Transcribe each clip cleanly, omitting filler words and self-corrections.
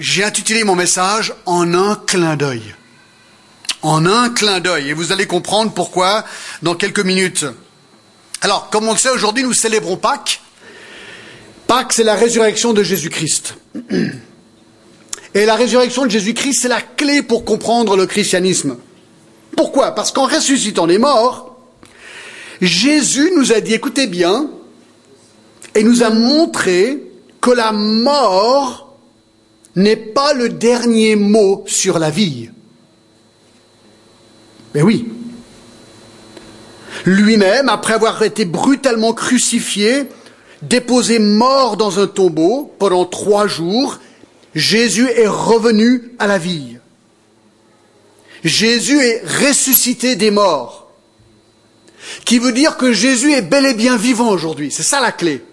J'ai intitulé mon message « En un clin d'œil ». En un clin d'œil. Et vous allez comprendre pourquoi dans quelques minutes. Alors, comme on le sait, aujourd'hui, nous célébrons Pâques. Pâques, c'est la résurrection de Jésus-Christ. Et la résurrection de Jésus-Christ, c'est la clé pour comprendre le christianisme. Pourquoi? Parce qu'en ressuscitant les morts, Jésus nous a dit, écoutez bien, et nous a montré que la mort n'est pas le dernier mot sur la vie. Mais oui. Lui-même, après avoir été brutalement crucifié, déposé mort dans un tombeau pendant 3 jours, Jésus est revenu à la vie. Jésus est ressuscité des morts. Qui veut dire que Jésus est bel et bien vivant aujourd'hui. C'est ça la clé.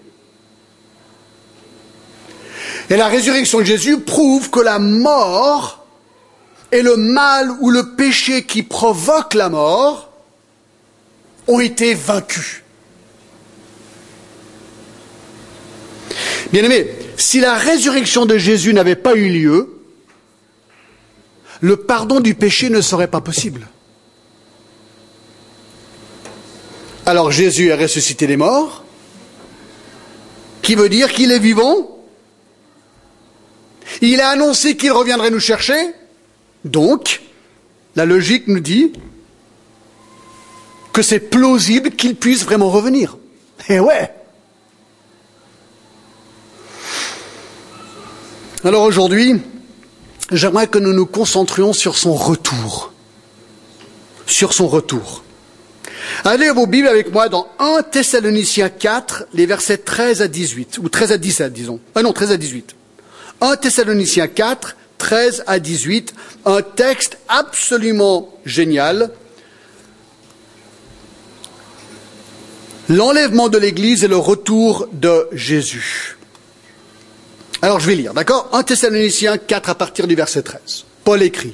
Et la résurrection de Jésus prouve que la mort et le mal ou le péché qui provoque la mort ont été vaincus. Bien-aimés, si la résurrection de Jésus n'avait pas eu lieu, le pardon du péché ne serait pas possible. Alors Jésus a ressuscité les morts, qui veut dire qu'il est vivant. Il a annoncé qu'il reviendrait nous chercher. Donc, la logique nous dit que c'est plausible qu'il puisse vraiment revenir. Eh ouais! Alors aujourd'hui, j'aimerais que nous nous concentrions sur son retour. Sur son retour. Allez vos Bibles avec moi dans 1 Thessaloniciens 4, les versets 13 à 18, ou 13 à 17, disons. Ah non, 13 à 18. 1 Thessaloniciens 4, 13 à 18, un texte absolument génial. L'enlèvement de l'Église et le retour de Jésus. Alors je vais lire, d'accord? 1 Thessaloniciens 4 à partir du verset 13. Paul écrit.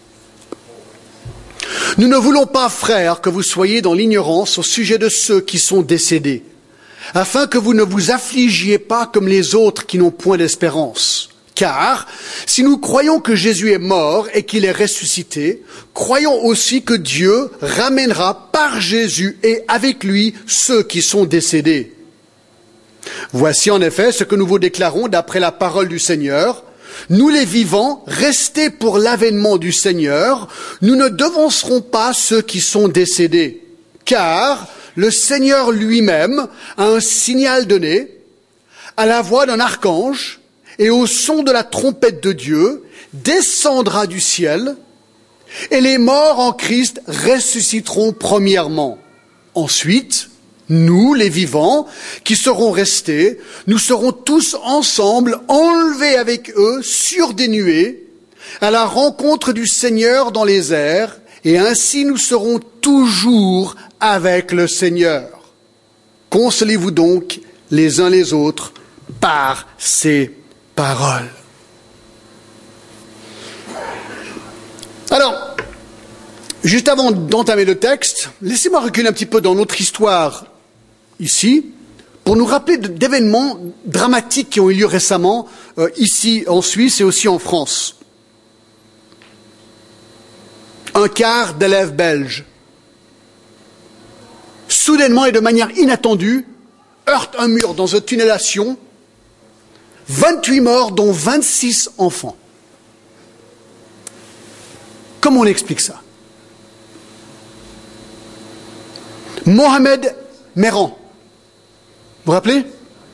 Nous ne voulons pas, frères, que vous soyez dans l'ignorance au sujet de ceux qui sont décédés, afin que vous ne vous affligiez pas comme les autres qui n'ont point d'espérance. Car, si nous croyons que Jésus est mort et qu'il est ressuscité, croyons aussi que Dieu ramènera par Jésus et avec lui ceux qui sont décédés. Voici en effet ce que nous vous déclarons d'après la parole du Seigneur. Nous les vivants, restés pour l'avènement du Seigneur, nous ne devancerons pas ceux qui sont décédés. Car le Seigneur lui-même a un signal donné, à la voix d'un archange, et au son de la trompette de Dieu, descendra du ciel, et les morts en Christ ressusciteront premièrement. Ensuite, nous, les vivants, qui serons restés, nous serons tous ensemble enlevés avec eux sur des nuées, à la rencontre du Seigneur dans les airs, et ainsi nous serons toujours avec le Seigneur. Consolez-vous donc les uns les autres par ces paroles. Alors, juste avant d'entamer le texte, laissez-moi reculer un petit peu dans notre histoire ici, pour nous rappeler d'événements dramatiques qui ont eu lieu récemment ici en Suisse et aussi en France. Un quart d'élèves belges, soudainement et de manière inattendue, heurte un mur dans une tunnel à Sion, 28 morts, dont 26 enfants. Comment on explique ça? Mohamed Merah, vous vous rappelez?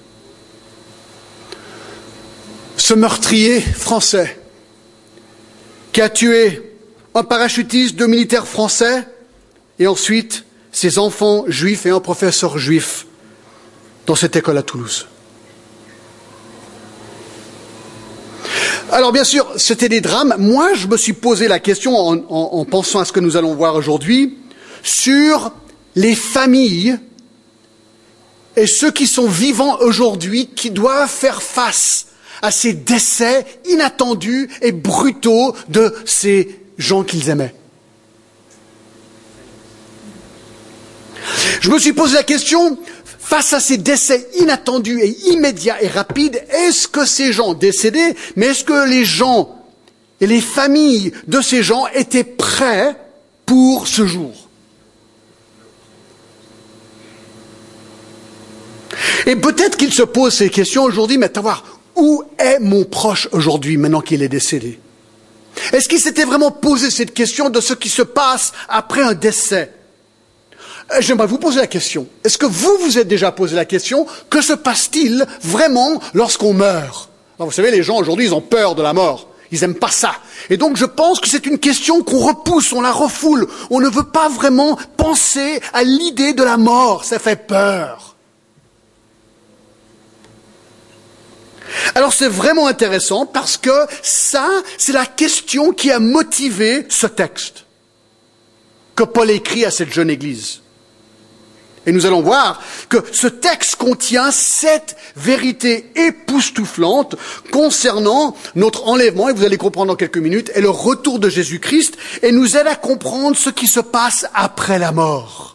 Ce meurtrier français qui a tué un parachutiste, 2 militaires français et ensuite ses enfants juifs et un professeur juif dans cette école à Toulouse. Alors bien sûr, c'était des drames. Moi, je me suis posé la question en pensant à ce que nous allons voir aujourd'hui sur les familles et ceux qui sont vivants aujourd'hui qui doivent faire face à ces décès inattendus et brutaux de ces gens qu'ils aimaient. Je me suis posé la question, face à ces décès inattendus et immédiats et rapides, est-ce que ces gens décédés, mais est-ce que les gens et les familles de ces gens étaient prêts pour ce jour? Et peut-être qu'ils se posent ces questions aujourd'hui, mais à voir, où est mon proche aujourd'hui, maintenant qu'il est décédé? Est-ce qu'ils s'étaient vraiment posé cette question de ce qui se passe après un décès? J'aimerais vous poser la question. Est-ce que vous vous êtes déjà posé la question, que se passe-t-il vraiment lorsqu'on meurt? Alors, vous savez, les gens aujourd'hui, ils ont peur de la mort. Ils n'aiment pas ça. Et donc, je pense que c'est une question qu'on repousse, on la refoule. On ne veut pas vraiment penser à l'idée de la mort. Ça fait peur. Alors, c'est vraiment intéressant parce que ça, c'est la question qui a motivé ce texte que Paul écrit à cette jeune église. Et nous allons voir que ce texte contient 7 vérités époustouflantes concernant notre enlèvement, et vous allez comprendre dans quelques minutes, et le retour de Jésus-Christ, et nous aide à comprendre ce qui se passe après la mort.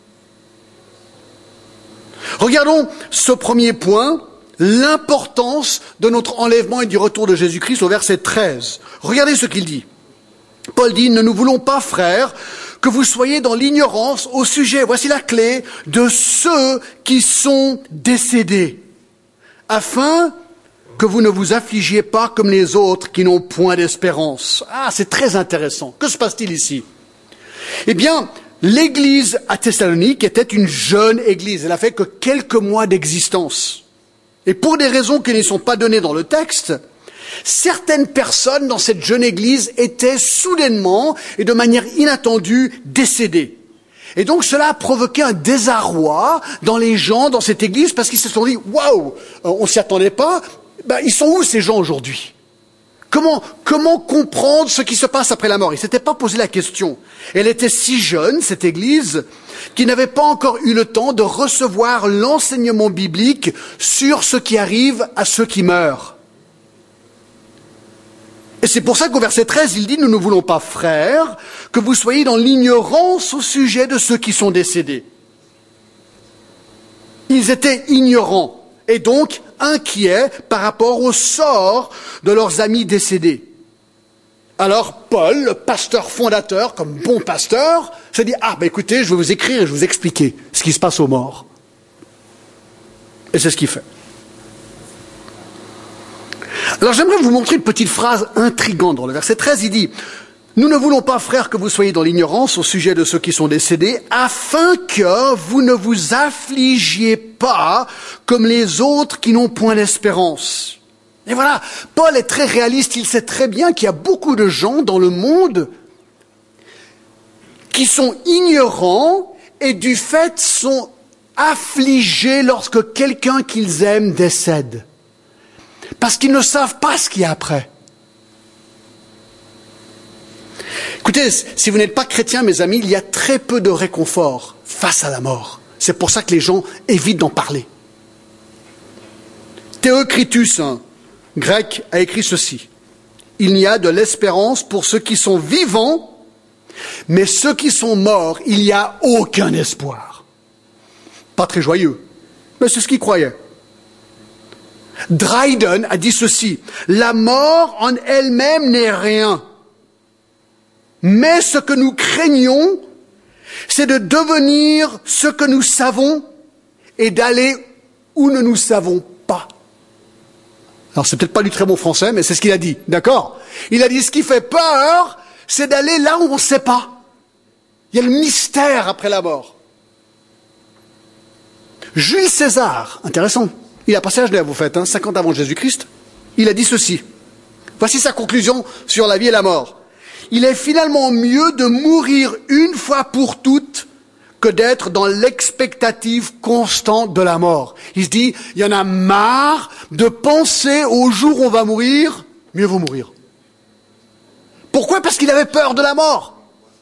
Regardons ce premier point, l'importance de notre enlèvement et du retour de Jésus-Christ au verset 13. Regardez ce qu'il dit. Paul dit, « Ne nous voulons pas, frères, que vous soyez dans l'ignorance au sujet, voici la clé, de ceux qui sont décédés, afin que vous ne vous affligiez pas comme les autres qui n'ont point d'espérance. » Ah, c'est très intéressant. Que se passe-t-il ici? Eh bien, l'église à Thessalonique était une jeune église. Elle a fait que quelques mois d'existence. Et pour des raisons qui ne sont pas données dans le texte, certaines personnes dans cette jeune église étaient soudainement et de manière inattendue décédées. Et donc cela a provoqué un désarroi dans les gens dans cette église parce qu'ils se sont dit « Waouh, on s'y attendait pas, ils sont où ces gens aujourd'hui ?» Comment comprendre ce qui se passe après la mort? Ils ne s'étaient pas posé la question. Elle était si jeune, cette église, qu'ils n'avaient pas encore eu le temps de recevoir l'enseignement biblique sur ce qui arrive à ceux qui meurent. Et c'est pour ça qu'au verset 13, il dit « Nous ne voulons pas, frères, que vous soyez dans l'ignorance au sujet de ceux qui sont décédés. » Ils étaient ignorants et donc inquiets par rapport au sort de leurs amis décédés. Alors Paul, le pasteur fondateur, comme bon pasteur, s'est dit « Ah, écoutez, je vais vous écrire et je vais vous expliquer ce qui se passe aux morts. » Et c'est ce qu'il fait. Alors j'aimerais vous montrer une petite phrase intrigante dans le verset 13, il dit « Nous ne voulons pas, frères, que vous soyez dans l'ignorance au sujet de ceux qui sont décédés, afin que vous ne vous affligiez pas comme les autres qui n'ont point d'espérance. » Et voilà, Paul est très réaliste, il sait très bien qu'il y a beaucoup de gens dans le monde qui sont ignorants et du fait sont affligés lorsque quelqu'un qu'ils aiment décède. Parce qu'ils ne savent pas ce qu'il y a après. Écoutez, si vous n'êtes pas chrétien, mes amis, il y a très peu de réconfort face à la mort. C'est pour ça que les gens évitent d'en parler. Théocritus, un grec, a écrit ceci. « Il n'y a de l'espérance pour ceux qui sont vivants, mais ceux qui sont morts, il n'y a aucun espoir. » Pas très joyeux, mais c'est ce qu'il croyait. Dryden a dit ceci, « La mort en elle-même n'est rien, mais ce que nous craignons, c'est de devenir ce que nous savons et d'aller où ne nous savons pas. » Alors c'est peut-être pas du très bon français, mais c'est ce qu'il a dit, d'accord? Il a dit, ce qui fait peur, c'est d'aller là où on ne sait pas. Il y a le mystère après la mort. Jules César, intéressant. Il a passé à Genève, vous faites, 50 avant Jésus-Christ. Il a dit ceci. Voici sa conclusion sur la vie et la mort. Il est finalement mieux de mourir une fois pour toutes que d'être dans l'expectative constante de la mort. Il se dit, il y en a marre de penser au jour où on va mourir, mieux vaut mourir. Pourquoi? Parce qu'il avait peur de la mort.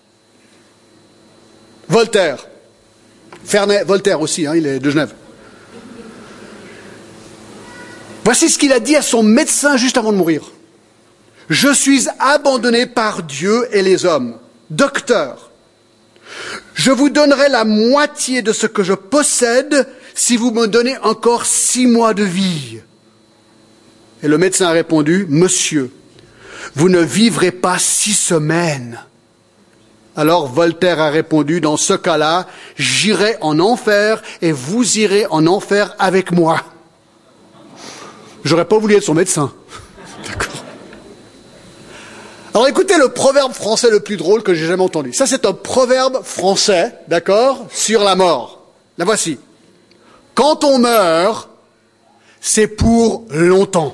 Voltaire. Voltaire aussi, il est de Genève. Voici ce qu'il a dit à son médecin juste avant de mourir. « Je suis abandonné par Dieu et les hommes. Docteur, je vous donnerai la moitié de ce que je possède si vous me donnez encore 6 mois de vie. Et le médecin a répondu, monsieur, vous ne vivrez pas 6 semaines. Alors Voltaire a répondu, dans ce cas-là, j'irai en enfer et vous irez en enfer avec moi. J'aurais pas voulu être son médecin. D'accord. Alors écoutez le proverbe français le plus drôle que j'ai jamais entendu. Ça c'est un proverbe français, d'accord, sur la mort. La voici. Quand on meurt, c'est pour longtemps.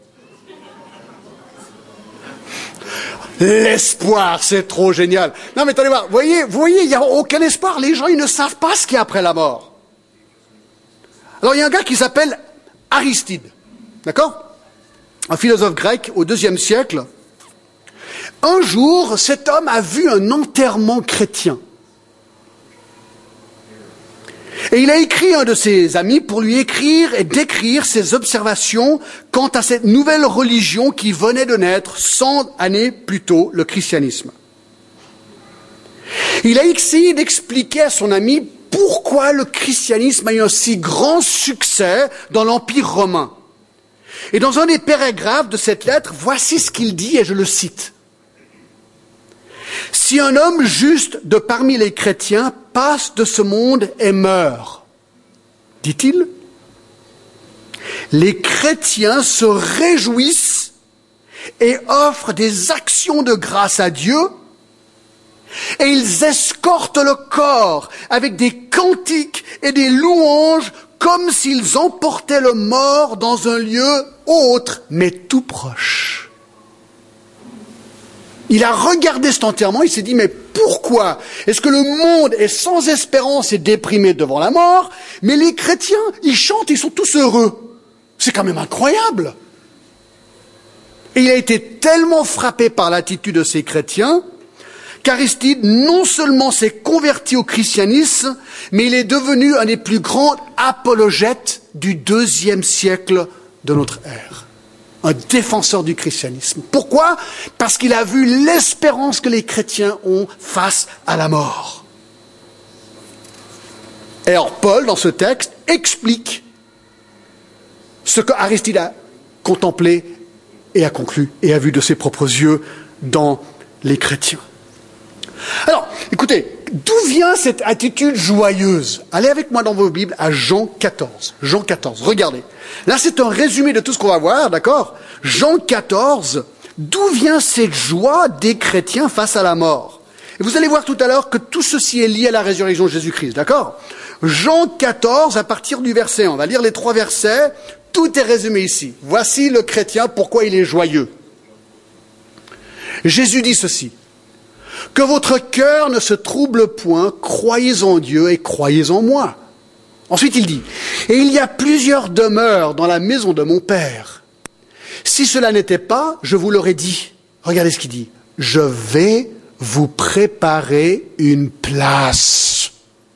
L'espoir, c'est trop génial. Non mais attendez voir, vous voyez, il n'y a aucun espoir. Les gens, ils ne savent pas ce qu'il y a après la mort. Alors il y a un gars qui s'appelle Aristide, d'accord? Un philosophe grec au IIe siècle. Un jour, cet homme a vu un enterrement chrétien. Et il a écrit à un de ses amis pour lui écrire et décrire ses observations quant à cette nouvelle religion qui venait de naître 100 années plus tôt, le christianisme. Il a essayé d'expliquer à son ami pourquoi le christianisme a eu un si grand succès dans l'Empire romain. Et dans un des paragraphes de cette lettre, voici ce qu'il dit, et je le cite. « Si un homme juste de parmi les chrétiens passe de ce monde et meurt, dit-il, les chrétiens se réjouissent et offrent des actions de grâce à Dieu, et ils escortent le corps avec des cantiques et des louanges comme s'ils emportaient le mort dans un lieu autre, mais tout proche. » Il a regardé cet enterrement, il s'est dit, mais pourquoi est-ce que le monde est sans espérance et déprimé devant la mort, mais les chrétiens, ils chantent, ils sont tous heureux? C'est quand même incroyable. Et il a été tellement frappé par l'attitude de ces chrétiens qu'Aristide non seulement s'est converti au christianisme, mais il est devenu un des plus grands apologètes du IIe siècle de notre ère. Un défenseur du christianisme. Pourquoi? Parce qu'il a vu l'espérance que les chrétiens ont face à la mort. Et alors Paul, dans ce texte, explique ce que Aristide a contemplé et a conclu et a vu de ses propres yeux dans les chrétiens. Alors, écoutez, d'où vient cette attitude joyeuse? Allez avec moi dans vos Bibles à Jean 14. Jean 14, regardez. Là, c'est un résumé de tout ce qu'on va voir, d'accord? Jean 14, d'où vient cette joie des chrétiens face à la mort? Et vous allez voir tout à l'heure que tout ceci est lié à la résurrection de Jésus-Christ, d'accord? Jean 14, à partir du verset 1, on va lire les 3 versets, tout est résumé ici. Voici le chrétien, pourquoi il est joyeux. Jésus dit ceci. Que votre cœur ne se trouble point, croyez en Dieu et croyez en moi. Ensuite il dit, et il y a plusieurs demeures dans la maison de mon Père. Si cela n'était pas, je vous l'aurais dit. Regardez ce qu'il dit. Je vais vous préparer une place.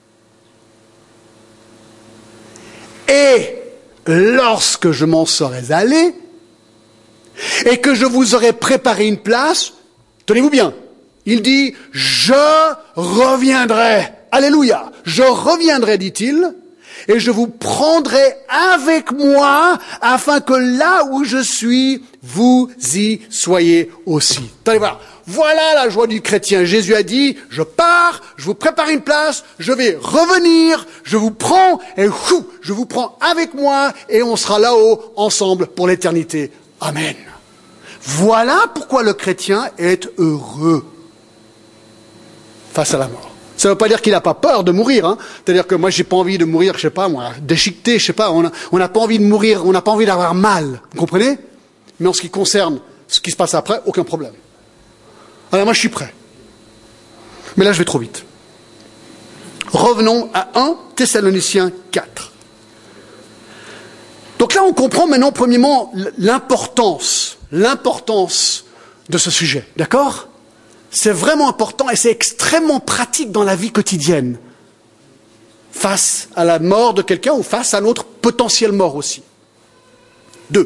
Et lorsque je m'en serais allé, et que je vous aurais préparé une place, tenez-vous bien, il dit, je reviendrai. Alléluia. Je reviendrai, dit-il, et je vous prendrai avec moi, afin que là où je suis, vous y soyez aussi. Attendez voir. Voilà la joie du chrétien. Jésus a dit, je pars, je vous prépare une place, je vais revenir, je vous prends, et je vous prends avec moi, et on sera là-haut, ensemble, pour l'éternité. Amen. Voilà pourquoi le chrétien est heureux face à la mort. Ça ne veut pas dire qu'il n'a pas peur de mourir. Hein. C'est-à-dire que moi, j'ai pas envie de mourir, je sais pas, moi, déchiqueté, je sais pas. On n'a pas envie de mourir, on n'a pas envie d'avoir mal. Vous comprenez? Mais en ce qui concerne ce qui se passe après, aucun problème. Alors moi, je suis prêt. Mais là, je vais trop vite. Revenons à 1 Thessaloniciens 4. Donc là, on comprend maintenant, premièrement, l'importance de ce sujet. D'accord? C'est vraiment important et c'est extrêmement pratique dans la vie quotidienne. Face à la mort de quelqu'un ou face à notre potentielle mort aussi. 2.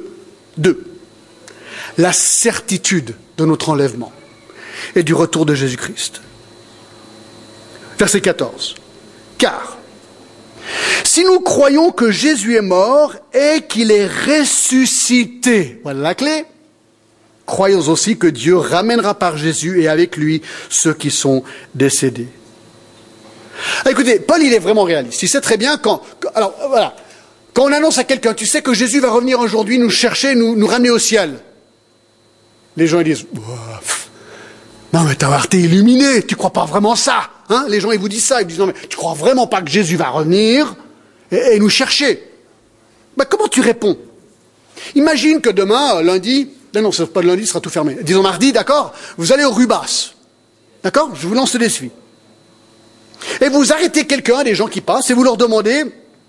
La certitude de notre enlèvement et du retour de Jésus-Christ. Verset 14. Car Si nous croyons que Jésus est mort et qu'il est ressuscité, voilà la clé. Croyons aussi que Dieu ramènera par Jésus et avec lui ceux qui sont décédés. Écoutez, Paul, il est vraiment réaliste. Il sait très bien quand on annonce à quelqu'un, tu sais que Jésus va revenir aujourd'hui nous chercher, nous ramener au ciel. Les gens, ils disent, non mais t'es illuminé, tu crois pas vraiment ça, hein? Les gens, ils vous disent ça, ils disent, non mais tu crois vraiment pas que Jésus va revenir et nous chercher? Ben, comment tu réponds? Imagine que demain, lundi, non, c'est pas lundi, ce sera tout fermé. Disons mardi, d'accord? Vous allez au Rubas. D'accord? Je vous lance le défi. Et vous arrêtez quelqu'un, des gens qui passent, et vous leur demandez,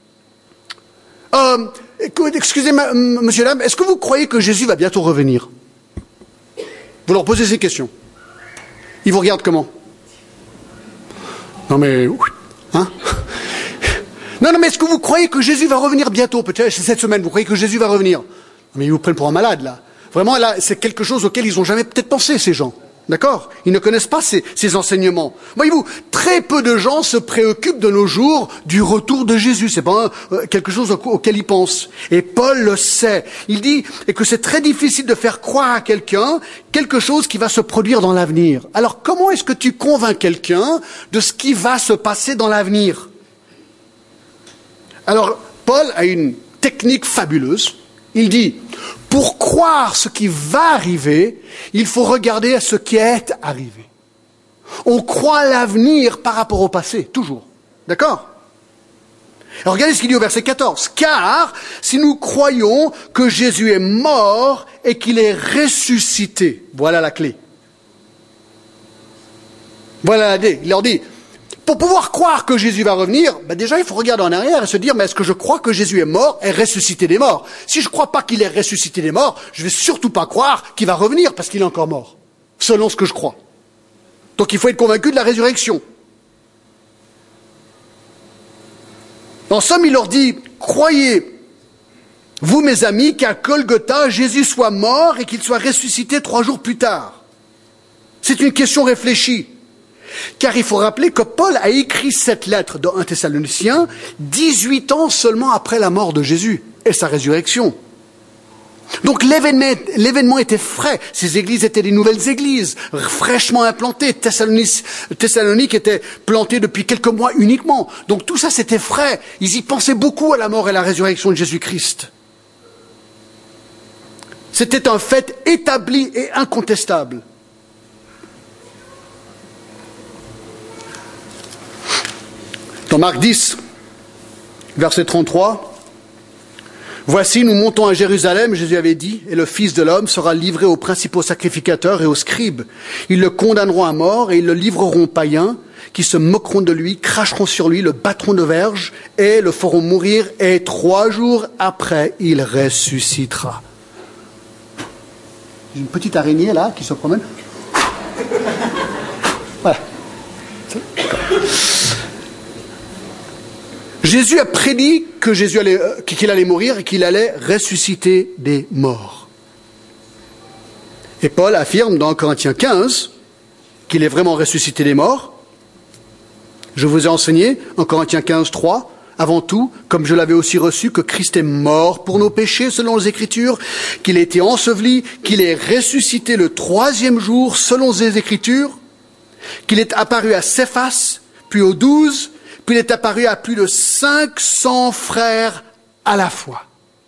excusez, monsieur, dame, est-ce que vous croyez que Jésus va bientôt revenir? Vous leur posez ces questions. Ils vous regardent comment? Non mais, hein? Non, mais est-ce que vous croyez que Jésus va revenir bientôt? Peut-être cette semaine, vous croyez que Jésus va revenir? Mais ils vous prennent pour un malade, là. Vraiment, là, c'est quelque chose auquel ils n'ont jamais peut-être pensé, ces gens. D'accord? Ils ne connaissent pas ces enseignements. Voyez-vous, très peu de gens se préoccupent de nos jours du retour de Jésus. C'est pas quelque chose auquel ils pensent. Et Paul le sait. Il dit que c'est très difficile de faire croire à quelqu'un quelque chose qui va se produire dans l'avenir. Alors, comment est-ce que tu convaincs quelqu'un de ce qui va se passer dans l'avenir? Alors, Paul a une technique fabuleuse. Il dit, pour croire ce qui va arriver, il faut regarder à ce qui est arrivé. On croit l'avenir par rapport au passé, toujours. D'accord? Alors regardez ce qu'il dit au verset 14. Car si nous croyons que Jésus est mort et qu'il est ressuscité, voilà la clé. Voilà la clé. Il leur dit, pour pouvoir croire que Jésus va revenir, déjà il faut regarder en arrière et se dire, mais est-ce que je crois que Jésus est mort et ressuscité des morts? Si je ne crois pas qu'il est ressuscité des morts, je ne vais surtout pas croire qu'il va revenir parce qu'il est encore mort, selon ce que je crois. Donc il faut être convaincu de la résurrection. En somme, il leur dit, croyez, vous mes amis, qu'à Golgotha, Jésus soit mort et qu'il soit ressuscité 3 jours plus tard. C'est une question réfléchie. Car il faut rappeler que Paul a écrit cette lettre dans 1 Thessaloniciens 18 ans seulement après la mort de Jésus et sa résurrection. Donc l'événement était frais. Ces églises étaient des nouvelles églises, fraîchement implantées. Thessalonique était plantée depuis quelques mois uniquement. Donc tout ça c'était frais. Ils y pensaient beaucoup à la mort et la résurrection de Jésus-Christ. C'était un fait établi et incontestable. Dans Marc 10, verset 33, « Voici, nous montons à Jérusalem, Jésus avait dit, et le Fils de l'homme sera livré aux principaux sacrificateurs et aux scribes. Ils le condamneront à mort et ils le livreront aux païens, qui se moqueront de lui, cracheront sur lui, le battront de verge et le feront mourir, et 3 jours après, il ressuscitera. » J'ai une petite araignée là qui se promène. Voilà. Jésus a prédit que qu'il allait mourir et qu'il allait ressusciter des morts. Et Paul affirme dans Corinthiens 15 qu'il est vraiment ressuscité des morts. Je vous ai enseigné en Corinthiens 15, 3, avant tout, comme je l'avais aussi reçu, que Christ est mort pour nos péchés selon les Écritures, qu'il a été enseveli, qu'il est ressuscité le 3e jour selon les Écritures, qu'il est apparu à Céphas, puis aux 12, puis il est apparu à plus de 500 frères à la fois.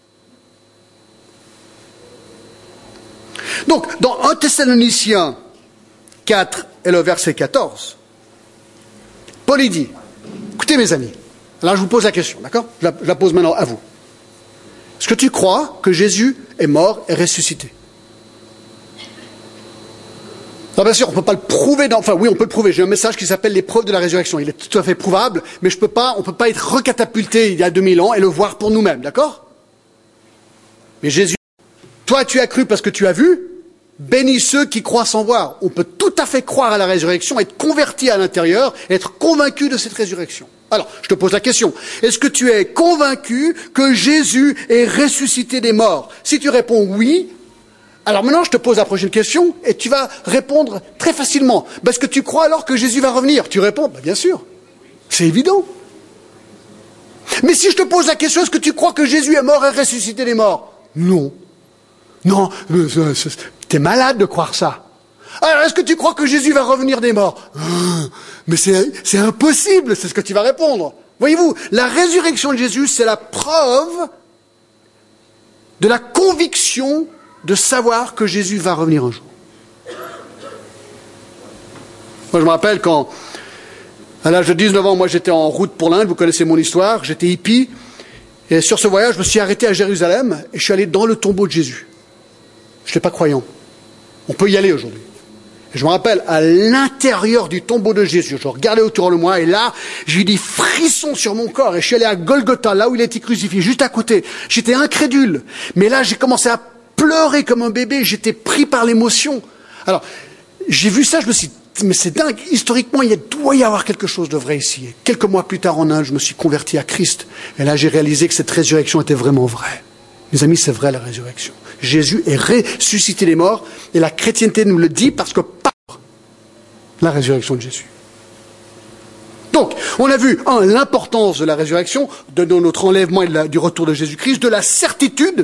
Donc, dans 1 Thessaloniciens 4 et le verset 14, Paul dit, écoutez mes amis, là je vous pose la question, d'accord? Je la pose maintenant à vous. Est-ce que tu crois que Jésus est mort et ressuscité? Non, bien sûr, on ne peut pas le prouver. Enfin, oui, on peut le prouver. J'ai un message qui s'appelle les preuves de la résurrection. Il est tout à fait prouvable, mais on ne peut pas être recatapulté il y a 2000 ans et le voir pour nous-mêmes, d'accord? Mais Jésus, toi tu as cru parce que tu as vu, bénis ceux qui croient sans voir. On peut tout à fait croire à la résurrection, être converti à l'intérieur, être convaincu de cette résurrection. Alors, je te pose la question. Est-ce que tu es convaincu que Jésus est ressuscité des morts? Si tu réponds oui, alors maintenant, je te pose la prochaine question et tu vas répondre très facilement. Est-ce que tu crois alors que Jésus va revenir? Tu réponds, bien sûr. C'est évident. Mais si je te pose la question, est-ce que tu crois que Jésus est mort et ressuscité des morts? Non. Non, t'es malade de croire ça. Alors, est-ce que tu crois que Jésus va revenir des morts? Mais c'est impossible, c'est ce que tu vas répondre. Voyez-vous, la résurrection de Jésus, c'est la preuve de la conviction de savoir que Jésus va revenir un jour. Moi, je me rappelle quand, à l'âge de 19 ans, moi j'étais en route pour l'Inde, vous connaissez mon histoire, j'étais hippie, et sur ce voyage, je me suis arrêté à Jérusalem, et je suis allé dans le tombeau de Jésus. Je n'étais pas croyant. On peut y aller aujourd'hui. Et je me rappelle, à l'intérieur du tombeau de Jésus, je regardais autour de moi, et là, j'ai eu des frissons sur mon corps, et je suis allé à Golgotha, là où il a été crucifié, juste à côté. J'étais incrédule. Mais là, j'ai commencé à pleurer comme un bébé, j'étais pris par l'émotion. Alors, j'ai vu ça, je me suis dit, mais c'est dingue, historiquement, il doit y avoir quelque chose de vrai ici. Et quelques mois plus tard en Inde, je me suis converti à Christ. Et là, j'ai réalisé que cette résurrection était vraiment vraie. Mes amis, c'est vrai la résurrection. Jésus est ressuscité des morts, et la chrétienté nous le dit parce que par la résurrection de Jésus. Donc, on a vu, l'importance de la résurrection, de notre enlèvement et du retour de Jésus-Christ, de la certitude.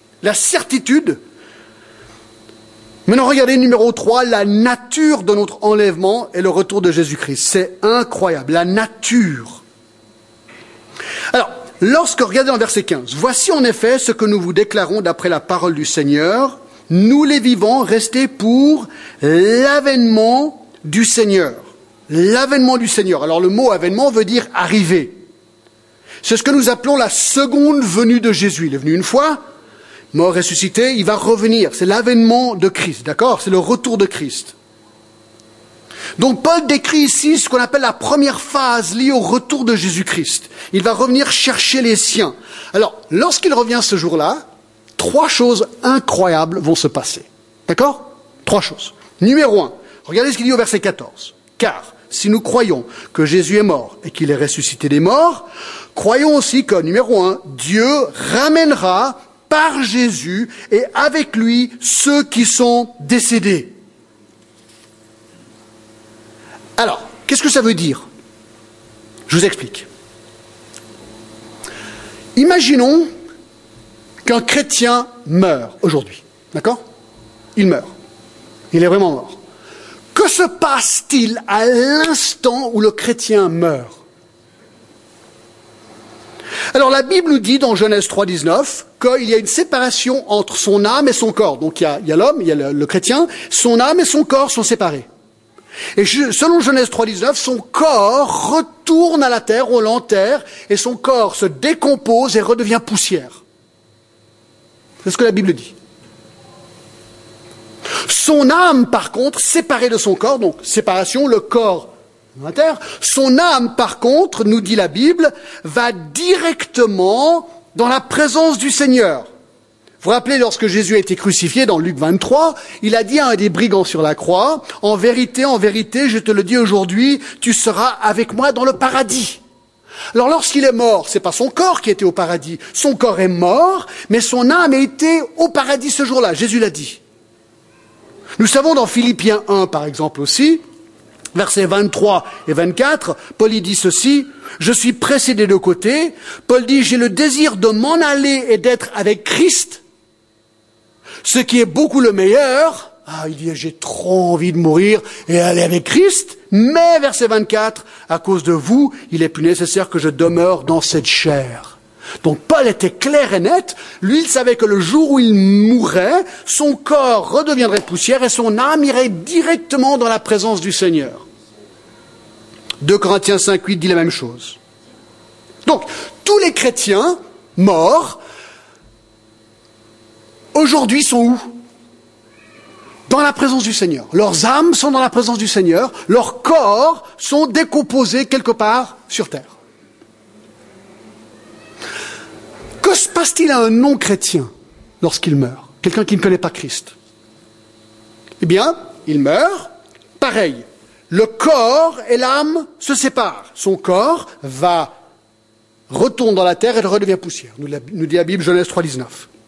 Maintenant, regardez numéro 3, la nature de notre enlèvement et le retour de Jésus-Christ. C'est incroyable, la nature. Alors, regardez en verset 15, « Voici en effet ce que nous vous déclarons d'après la parole du Seigneur, nous les vivants restés pour l'avènement du Seigneur. » L'avènement du Seigneur. Alors le mot « avènement » veut dire « arriver ». C'est ce que nous appelons la seconde venue de Jésus. Il est venu une fois, mort, ressuscité, il va revenir. C'est l'avènement de Christ, d'accord? C'est le retour de Christ. Donc Paul décrit ici ce qu'on appelle la première phase liée au retour de Jésus-Christ. Il va revenir chercher les siens. Alors, lorsqu'il revient ce jour-là, 3 choses incroyables vont se passer. D'accord? 3 choses. Numéro 1, regardez ce qu'il dit au verset 14. « Car si nous croyons que Jésus est mort et qu'il est ressuscité des morts, croyons aussi que, numéro 1, Dieu ramènera par Jésus et avec lui ceux qui sont décédés. » Alors, qu'est-ce que ça veut dire? Je vous explique. Imaginons qu'un chrétien meurt aujourd'hui. D'accord? Il meurt. Il est vraiment mort. Que se passe-t-il à l'instant où le chrétien meurt? Alors la Bible nous dit dans Genèse 3,19 qu'il y a une séparation entre son âme et son corps. Donc il y a l'homme, il y a le chrétien, son âme et son corps sont séparés. Et selon Genèse 3,19, son corps retourne à la terre, on l'enterre, et son corps se décompose et redevient poussière. C'est ce que la Bible dit. Son âme, par contre, séparée de son corps, donc séparation, le corps dans la terre, son âme, par contre, nous dit la Bible, va directement dans la présence du Seigneur. Vous vous rappelez, lorsque Jésus a été crucifié dans Luc 23, il a dit à un des brigands sur la croix, « En vérité, je te le dis aujourd'hui, tu seras avec moi dans le paradis. » Alors lorsqu'il est mort, c'est pas son corps qui était au paradis. Son corps est mort, mais son âme a été au paradis ce jour-là. Jésus l'a dit. Nous savons dans Philippiens 1, par exemple aussi, versets 23 et 24, Paul y dit ceci, « Je suis pressé des 2 côtés. » Paul dit, « J'ai le désir de m'en aller et d'être avec Christ, ce qui est beaucoup le meilleur. » Il dit, « J'ai trop envie de mourir et aller avec Christ. » Mais, verset 24, « À cause de vous, il est plus nécessaire que je demeure dans cette chair. » Donc Paul était clair et net, lui il savait que le jour où il mourrait, son corps redeviendrait poussière et son âme irait directement dans la présence du Seigneur. 2 Corinthiens 5,8 dit la même chose. Donc, tous les chrétiens morts, aujourd'hui sont où? Dans la présence du Seigneur. Leurs âmes sont dans la présence du Seigneur, leurs corps sont décomposés quelque part sur terre. Que se passe-t-il à un non-chrétien lorsqu'il meurt? Quelqu'un qui ne connaît pas Christ. Eh bien, il meurt, pareil. Le corps et l'âme se séparent. Son corps retourne dans la terre et redevient poussière. Nous dit la Bible, Genèse 3,19.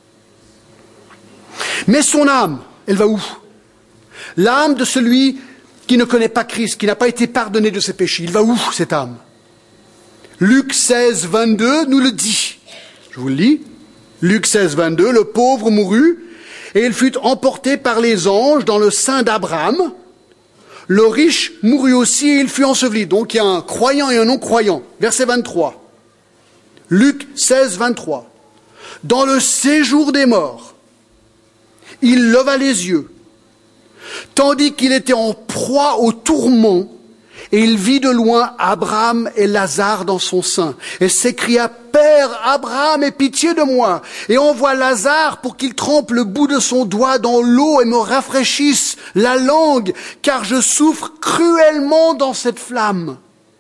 Mais son âme, elle va où? L'âme de celui qui ne connaît pas Christ, qui n'a pas été pardonné de ses péchés. Il va où, cette âme? Luc 16, 22 nous le dit. Je vous le lis. Luc 16, 22, le pauvre mourut, et il fut emporté par les anges dans le sein d'Abraham. Le riche mourut aussi et il fut enseveli. Donc il y a un croyant et un non-croyant. Verset 23. Luc 16, 23. Dans le séjour des morts, il leva les yeux, tandis qu'il était en proie au tourment, et il vit de loin Abraham et Lazare dans son sein, et s'écria, Père Abraham, aie pitié de moi, et envoie Lazare pour qu'il trempe le bout de son doigt dans l'eau et me rafraîchisse la langue, car je souffre cruellement dans cette flamme.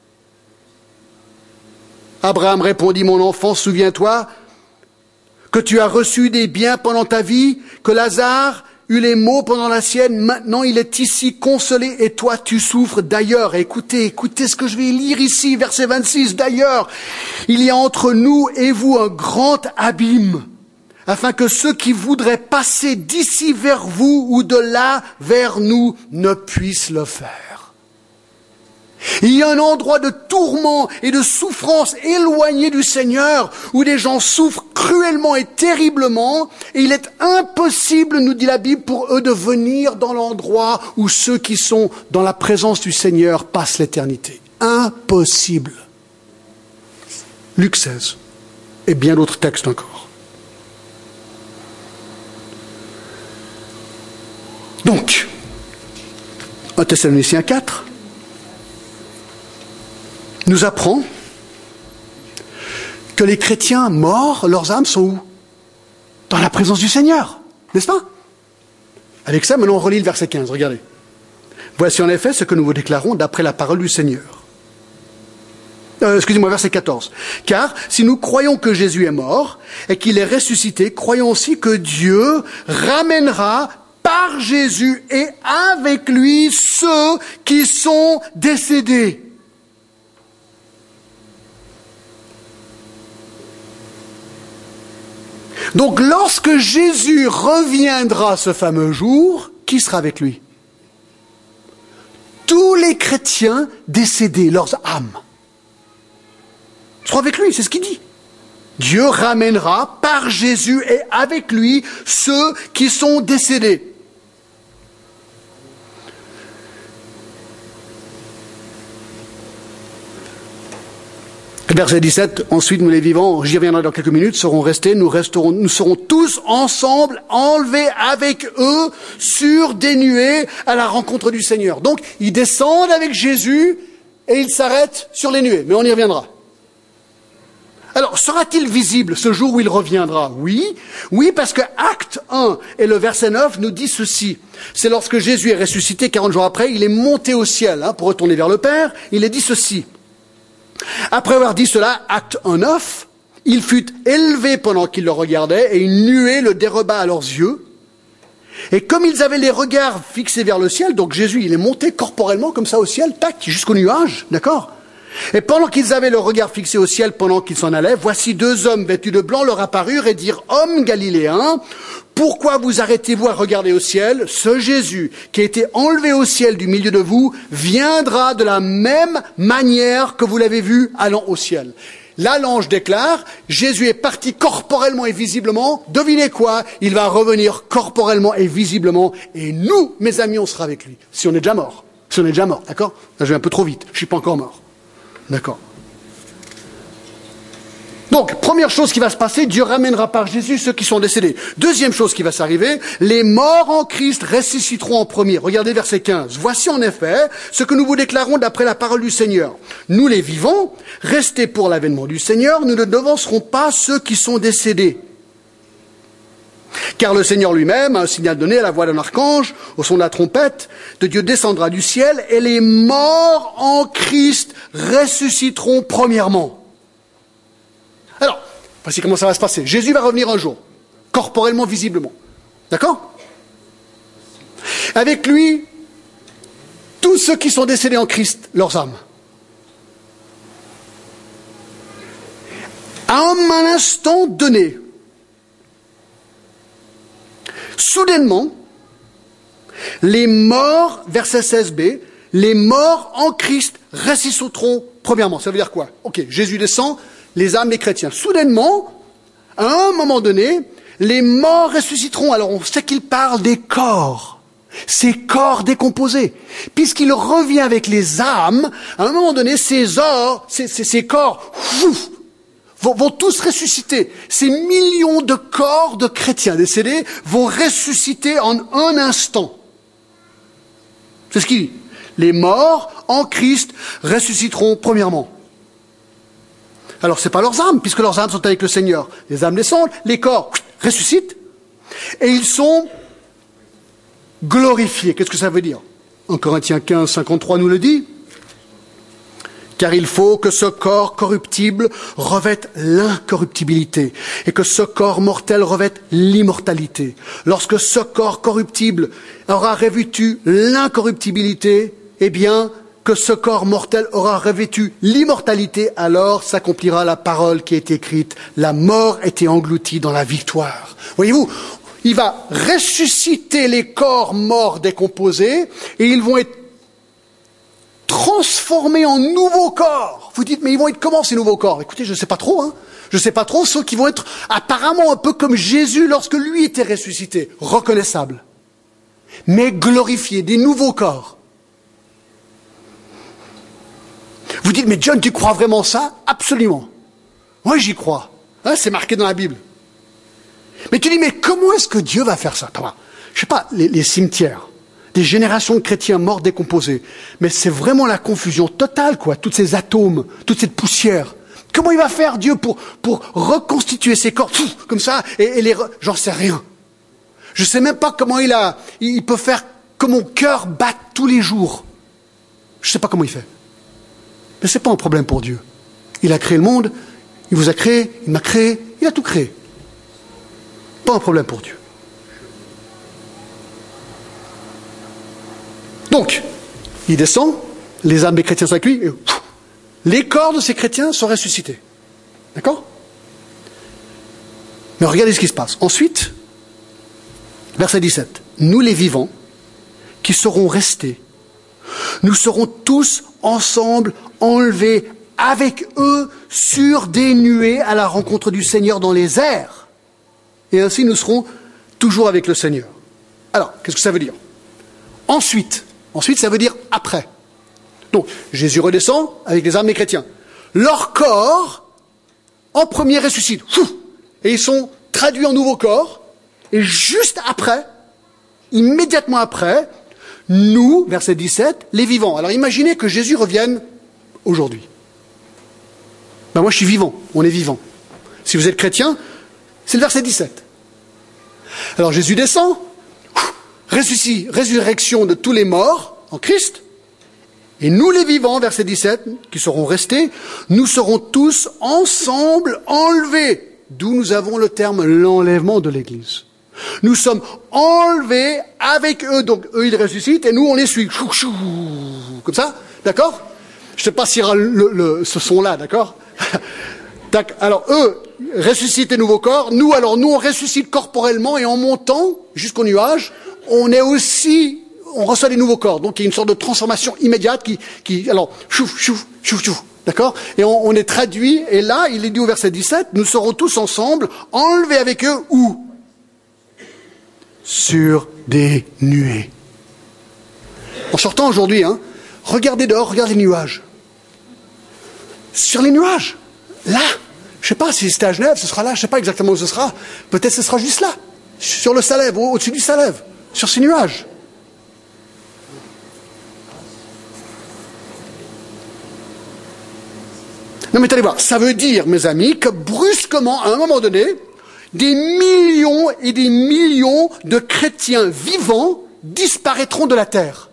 Abraham répondit, mon enfant, souviens-toi que tu as reçu des biens pendant ta vie, que Lazare eut les maux pendant la sienne, maintenant il est ici consolé et toi tu souffres. D'ailleurs, écoutez ce que je vais lire ici, verset 26, d'ailleurs, il y a entre nous et vous un grand abîme, afin que ceux qui voudraient passer d'ici vers vous ou de là vers nous ne puissent le faire. Il y a un endroit de tourment et de souffrance éloigné du Seigneur où des gens souffrent cruellement et terriblement et il est impossible, nous dit la Bible, pour eux de venir dans l'endroit où ceux qui sont dans la présence du Seigneur passent l'éternité. Impossible. Luc 16 et bien d'autres textes encore. Donc, 1 Thessaloniciens 4 nous apprend que les chrétiens morts, leurs âmes sont où? Dans la présence du Seigneur, n'est-ce pas? Avec ça, maintenant on relit le verset 15, regardez. Voici en effet ce que nous vous déclarons d'après la parole du Seigneur. Verset 14. Car si nous croyons que Jésus est mort et qu'il est ressuscité, croyons aussi que Dieu ramènera par Jésus et avec lui ceux qui sont décédés. Donc lorsque Jésus reviendra ce fameux jour, qui sera avec lui? Tous les chrétiens décédés, leurs âmes, seront avec lui, c'est ce qu'il dit. Dieu ramènera par Jésus et avec lui ceux qui sont décédés. Verset 17, ensuite nous les vivants, j'y reviendrai dans quelques minutes, seront restés, nous serons tous ensemble enlevés avec eux sur des nuées à la rencontre du Seigneur. Donc ils descendent avec Jésus et ils s'arrêtent sur les nuées, mais on y reviendra. Alors, sera-t-il visible ce jour où il reviendra? Oui, parce que Acte 1 et le verset 9 nous dit ceci. C'est lorsque Jésus est ressuscité 40 jours après, il est monté au ciel pour retourner vers le Père, il est dit ceci. Après avoir dit cela, Acte 1.9, il fut élevé pendant qu'ils le regardaient et une nuée le déroba à leurs yeux. Et comme ils avaient les regards fixés vers le ciel, donc Jésus, il est monté corporellement comme ça au ciel, tac, jusqu'au nuage, d'accord? Et pendant qu'ils avaient le regard fixé au ciel, pendant qu'ils s'en allaient, voici deux hommes vêtus de blanc leur apparurent et dirent, hommes galiléens, pourquoi vous arrêtez-vous à regarder au ciel? Ce Jésus qui a été enlevé au ciel du milieu de vous viendra de la même manière que vous l'avez vu allant au ciel. Là, l'ange déclare, Jésus est parti corporellement et visiblement. Devinez quoi? Il va revenir corporellement et visiblement. Et nous, mes amis, on sera avec lui. Si on est déjà mort. Si on est déjà mort, d'accord? Là, je vais un peu trop vite. Je suis pas encore mort. D'accord. Donc, première chose qui va se passer, Dieu ramènera par Jésus ceux qui sont décédés. Deuxième chose qui va s'arriver, les morts en Christ ressusciteront en premier. Regardez verset 15. Voici en effet ce que nous vous déclarons d'après la parole du Seigneur. Nous les vivants, restés pour l'avènement du Seigneur, nous ne devancerons pas ceux qui sont décédés. Car le Seigneur lui-même, à un signal donné à la voix d'un archange, au son de la trompette de Dieu descendra du ciel, et les morts en Christ ressusciteront premièrement. Alors, voici comment ça va se passer. Jésus va revenir un jour, corporellement, visiblement. D'accord? Avec lui, tous ceux qui sont décédés en Christ, leurs âmes. À un instant donné, soudainement, les morts, verset 16b, les morts en Christ ressusciteront premièrement. Ça veut dire quoi? Ok, Jésus descend, les âmes des chrétiens. Soudainement, à un moment donné, les morts ressusciteront. Alors on sait qu'il parle des corps, ces corps décomposés. Puisqu'il revient avec les âmes, à un moment donné, ces corps vont tous ressusciter. Ces millions de corps de chrétiens décédés vont ressusciter en un instant. C'est ce qu'il dit. Les morts en Christ ressusciteront premièrement. Alors c'est pas leurs âmes, puisque leurs âmes sont avec le Seigneur. Les âmes descendent, les corps ressuscitent, et ils sont glorifiés. Qu'est-ce que ça veut dire? En Corinthiens 15, 53 nous le dit. Car il faut que ce corps corruptible revête l'incorruptibilité et que ce corps mortel revête l'immortalité. Lorsque ce corps corruptible aura revêtu l'incorruptibilité, eh bien, que ce corps mortel aura revêtu l'immortalité, alors s'accomplira la parole qui est écrite. La mort était engloutie dans la victoire. Voyez-vous, il va ressusciter les corps morts décomposés et ils vont être transformés en nouveaux corps. Vous dites, mais ils vont être comment ces nouveaux corps? Écoutez, je ne sais pas trop. Je ne sais pas trop, ceux qui vont être apparemment un peu comme Jésus lorsque lui était ressuscité, reconnaissables, mais glorifiés, des nouveaux corps. Vous dites, mais John, tu crois vraiment ça? Absolument. Moi, j'y crois. C'est marqué dans la Bible. Mais tu dis, mais comment est-ce que Dieu va faire ça? Je ne sais pas, les cimetières, des générations de chrétiens morts décomposés. Mais c'est vraiment la confusion totale, quoi. Tous ces atomes, toute cette poussière. Comment il va faire Dieu pour reconstituer ces corps, comme ça, j'en sais rien. Je ne sais même pas comment il peut faire que mon cœur batte tous les jours. Je ne sais pas comment il fait. Mais ce n'est pas un problème pour Dieu. Il a créé le monde, il vous a créé, il m'a créé, il a tout créé. Pas un problème pour Dieu. Donc, il descend, les âmes des chrétiens sont avec lui, et les corps de ces chrétiens sont ressuscités. D'accord? Mais regardez ce qui se passe. Ensuite, verset 17. Nous les vivants, qui serons restés, nous serons tous ensemble enlevés avec eux sur des nuées à la rencontre du Seigneur dans les airs. Et ainsi nous serons toujours avec le Seigneur. Alors, qu'est-ce que ça veut dire? Ensuite, ça veut dire après. Donc, Jésus redescend avec les âmes des chrétiens. Leur corps, en premier, ressuscite. Et ils sont traduits en nouveaux corps. Et juste après, immédiatement après, nous, verset 17, les vivants. Alors imaginez que Jésus revienne aujourd'hui. Moi je suis vivant, on est vivant. Si vous êtes chrétien, c'est le verset 17. Alors Jésus descend, résurrection de tous les morts en Christ, et nous les vivants, verset 17, qui seront restés, nous serons tous ensemble enlevés, d'où nous avons le terme l'enlèvement de l'Église. Nous sommes enlevés avec eux, donc eux ils ressuscitent et nous on les suit, comme ça, d'accord? Je ne sais pas s'il y aura ce son-là, d'accord? Alors eux ressuscitent les nouveaux corps, nous on ressuscite corporellement et en montant jusqu'au nuage, on reçoit des nouveaux corps, donc il y a une sorte de transformation immédiate alors chouf, d'accord? Et on est traduit, et là il est dit au verset 17, nous serons tous ensemble enlevés avec eux où? Sur des nuées. En sortant aujourd'hui, regardez dehors, regardez les nuages. Sur les nuages, là, je ne sais pas si c'était à Genève, ce sera là, je ne sais pas exactement où ce sera. Peut-être ce sera juste là, sur le Salève, au-dessus du Salève, sur ces nuages. Non mais allez voir, ça veut dire, mes amis, que brusquement, à un moment donné, des millions et des millions de chrétiens vivants disparaîtront de la terre.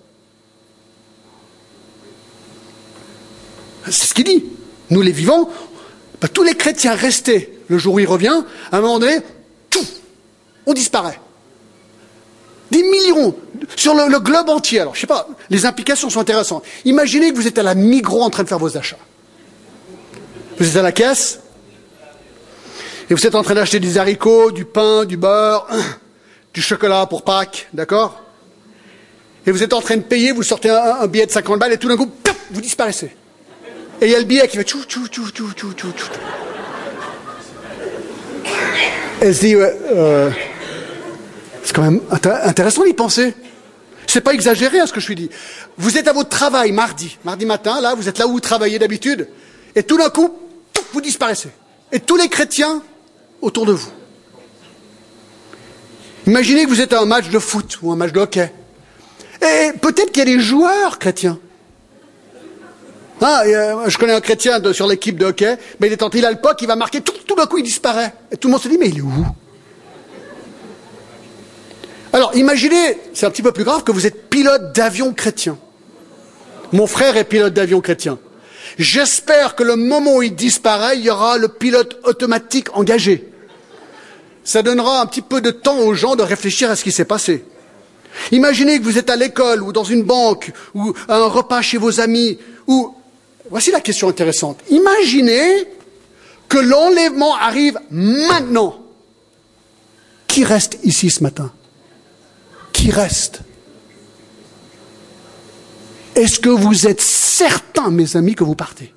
C'est ce qu'il dit. Nous les vivants, tous les chrétiens restés le jour où il revient, à un moment donné, on disparaît. Des millions sur le globe entier. Alors, je ne sais pas, les implications sont intéressantes. Imaginez que vous êtes à la Migros en train de faire vos achats. Vous êtes à la caisse, et vous êtes en train d'acheter des haricots, du pain, du beurre, du chocolat pour Pâques, d'accord? Et vous êtes en train de payer, vous sortez un billet de 50 balles et tout d'un coup, pop, vous disparaissez. Et il y a le billet qui fait tchou, tchou, tchou, tchou, tchou, tchou, tchou. Elle se dit, c'est quand même intéressant d'y penser. C'est pas exagéré, ce que je suis dit. Vous êtes à votre travail mardi matin, là, vous êtes là où vous travaillez d'habitude, et tout d'un coup, vous disparaissez. Et tous les chrétiens autour de vous. Imaginez que vous êtes à un match de foot ou un match de hockey. Et peut-être qu'il y a des joueurs chrétiens. Je connais un chrétien sur l'équipe de hockey, mais il a le puck, il va marquer, tout d'un coup il disparaît. Et tout le monde se dit, mais il est où? Alors, imaginez, c'est un petit peu plus grave, que vous êtes pilote d'avion chrétien. Mon frère est pilote d'avion chrétien. J'espère que le moment où il disparaît, il y aura le pilote automatique engagé. Ça donnera un petit peu de temps aux gens de réfléchir à ce qui s'est passé. Imaginez que vous êtes à l'école, ou dans une banque, ou à un repas chez vos amis, ou... Voici la question intéressante. Imaginez que l'enlèvement arrive maintenant. Qui reste ici ce matin? Qui reste? Est-ce que vous êtes certains, mes amis, que vous partez?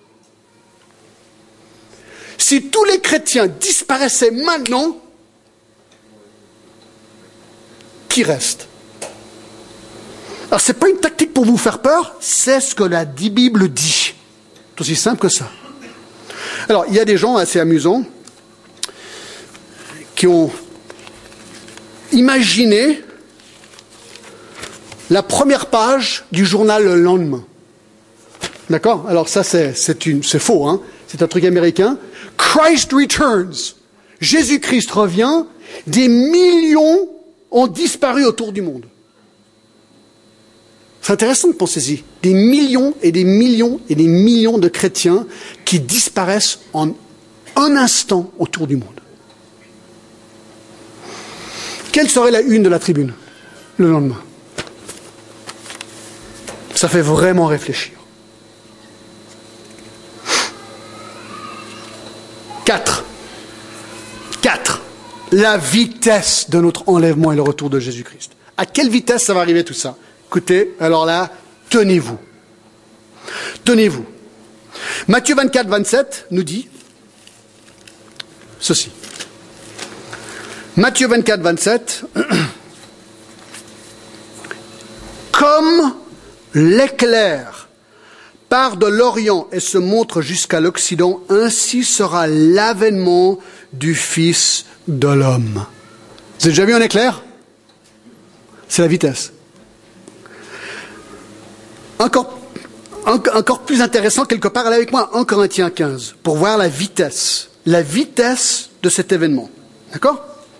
Si tous les chrétiens disparaissaient maintenant, qui reste? Alors, ce n'est pas une tactique pour vous faire peur, c'est ce que la Bible dit. C'est aussi simple que ça. Alors, il y a des gens assez amusants qui ont imaginé la première page du journal Le Lendemain. D'accord? Alors ça, c'est faux, hein? C'est un truc américain. Christ returns. Jésus-Christ revient. Des millions ont disparu autour du monde. C'est intéressant de penser-y. Des millions et des millions et des millions de chrétiens qui disparaissent en un instant autour du monde. Quelle serait la une de la tribune le lendemain? Ça fait vraiment réfléchir. 4. La vitesse de notre enlèvement et le retour de Jésus-Christ. À quelle vitesse ça va arriver tout ça? Écoutez, alors là, tenez-vous. Tenez-vous. Matthieu 24, 27 nous dit ceci. Matthieu 24, 27. Comme l'éclair part de l'Orient et se montre jusqu'à l'Occident, ainsi sera l'avènement du Fils de l'homme. Vous avez déjà vu un éclair? C'est la vitesse. Encore plus intéressant, quelque part, allez avec moi, 1 Corinthiens 15, pour voir la vitesse de cet événement. D'accord?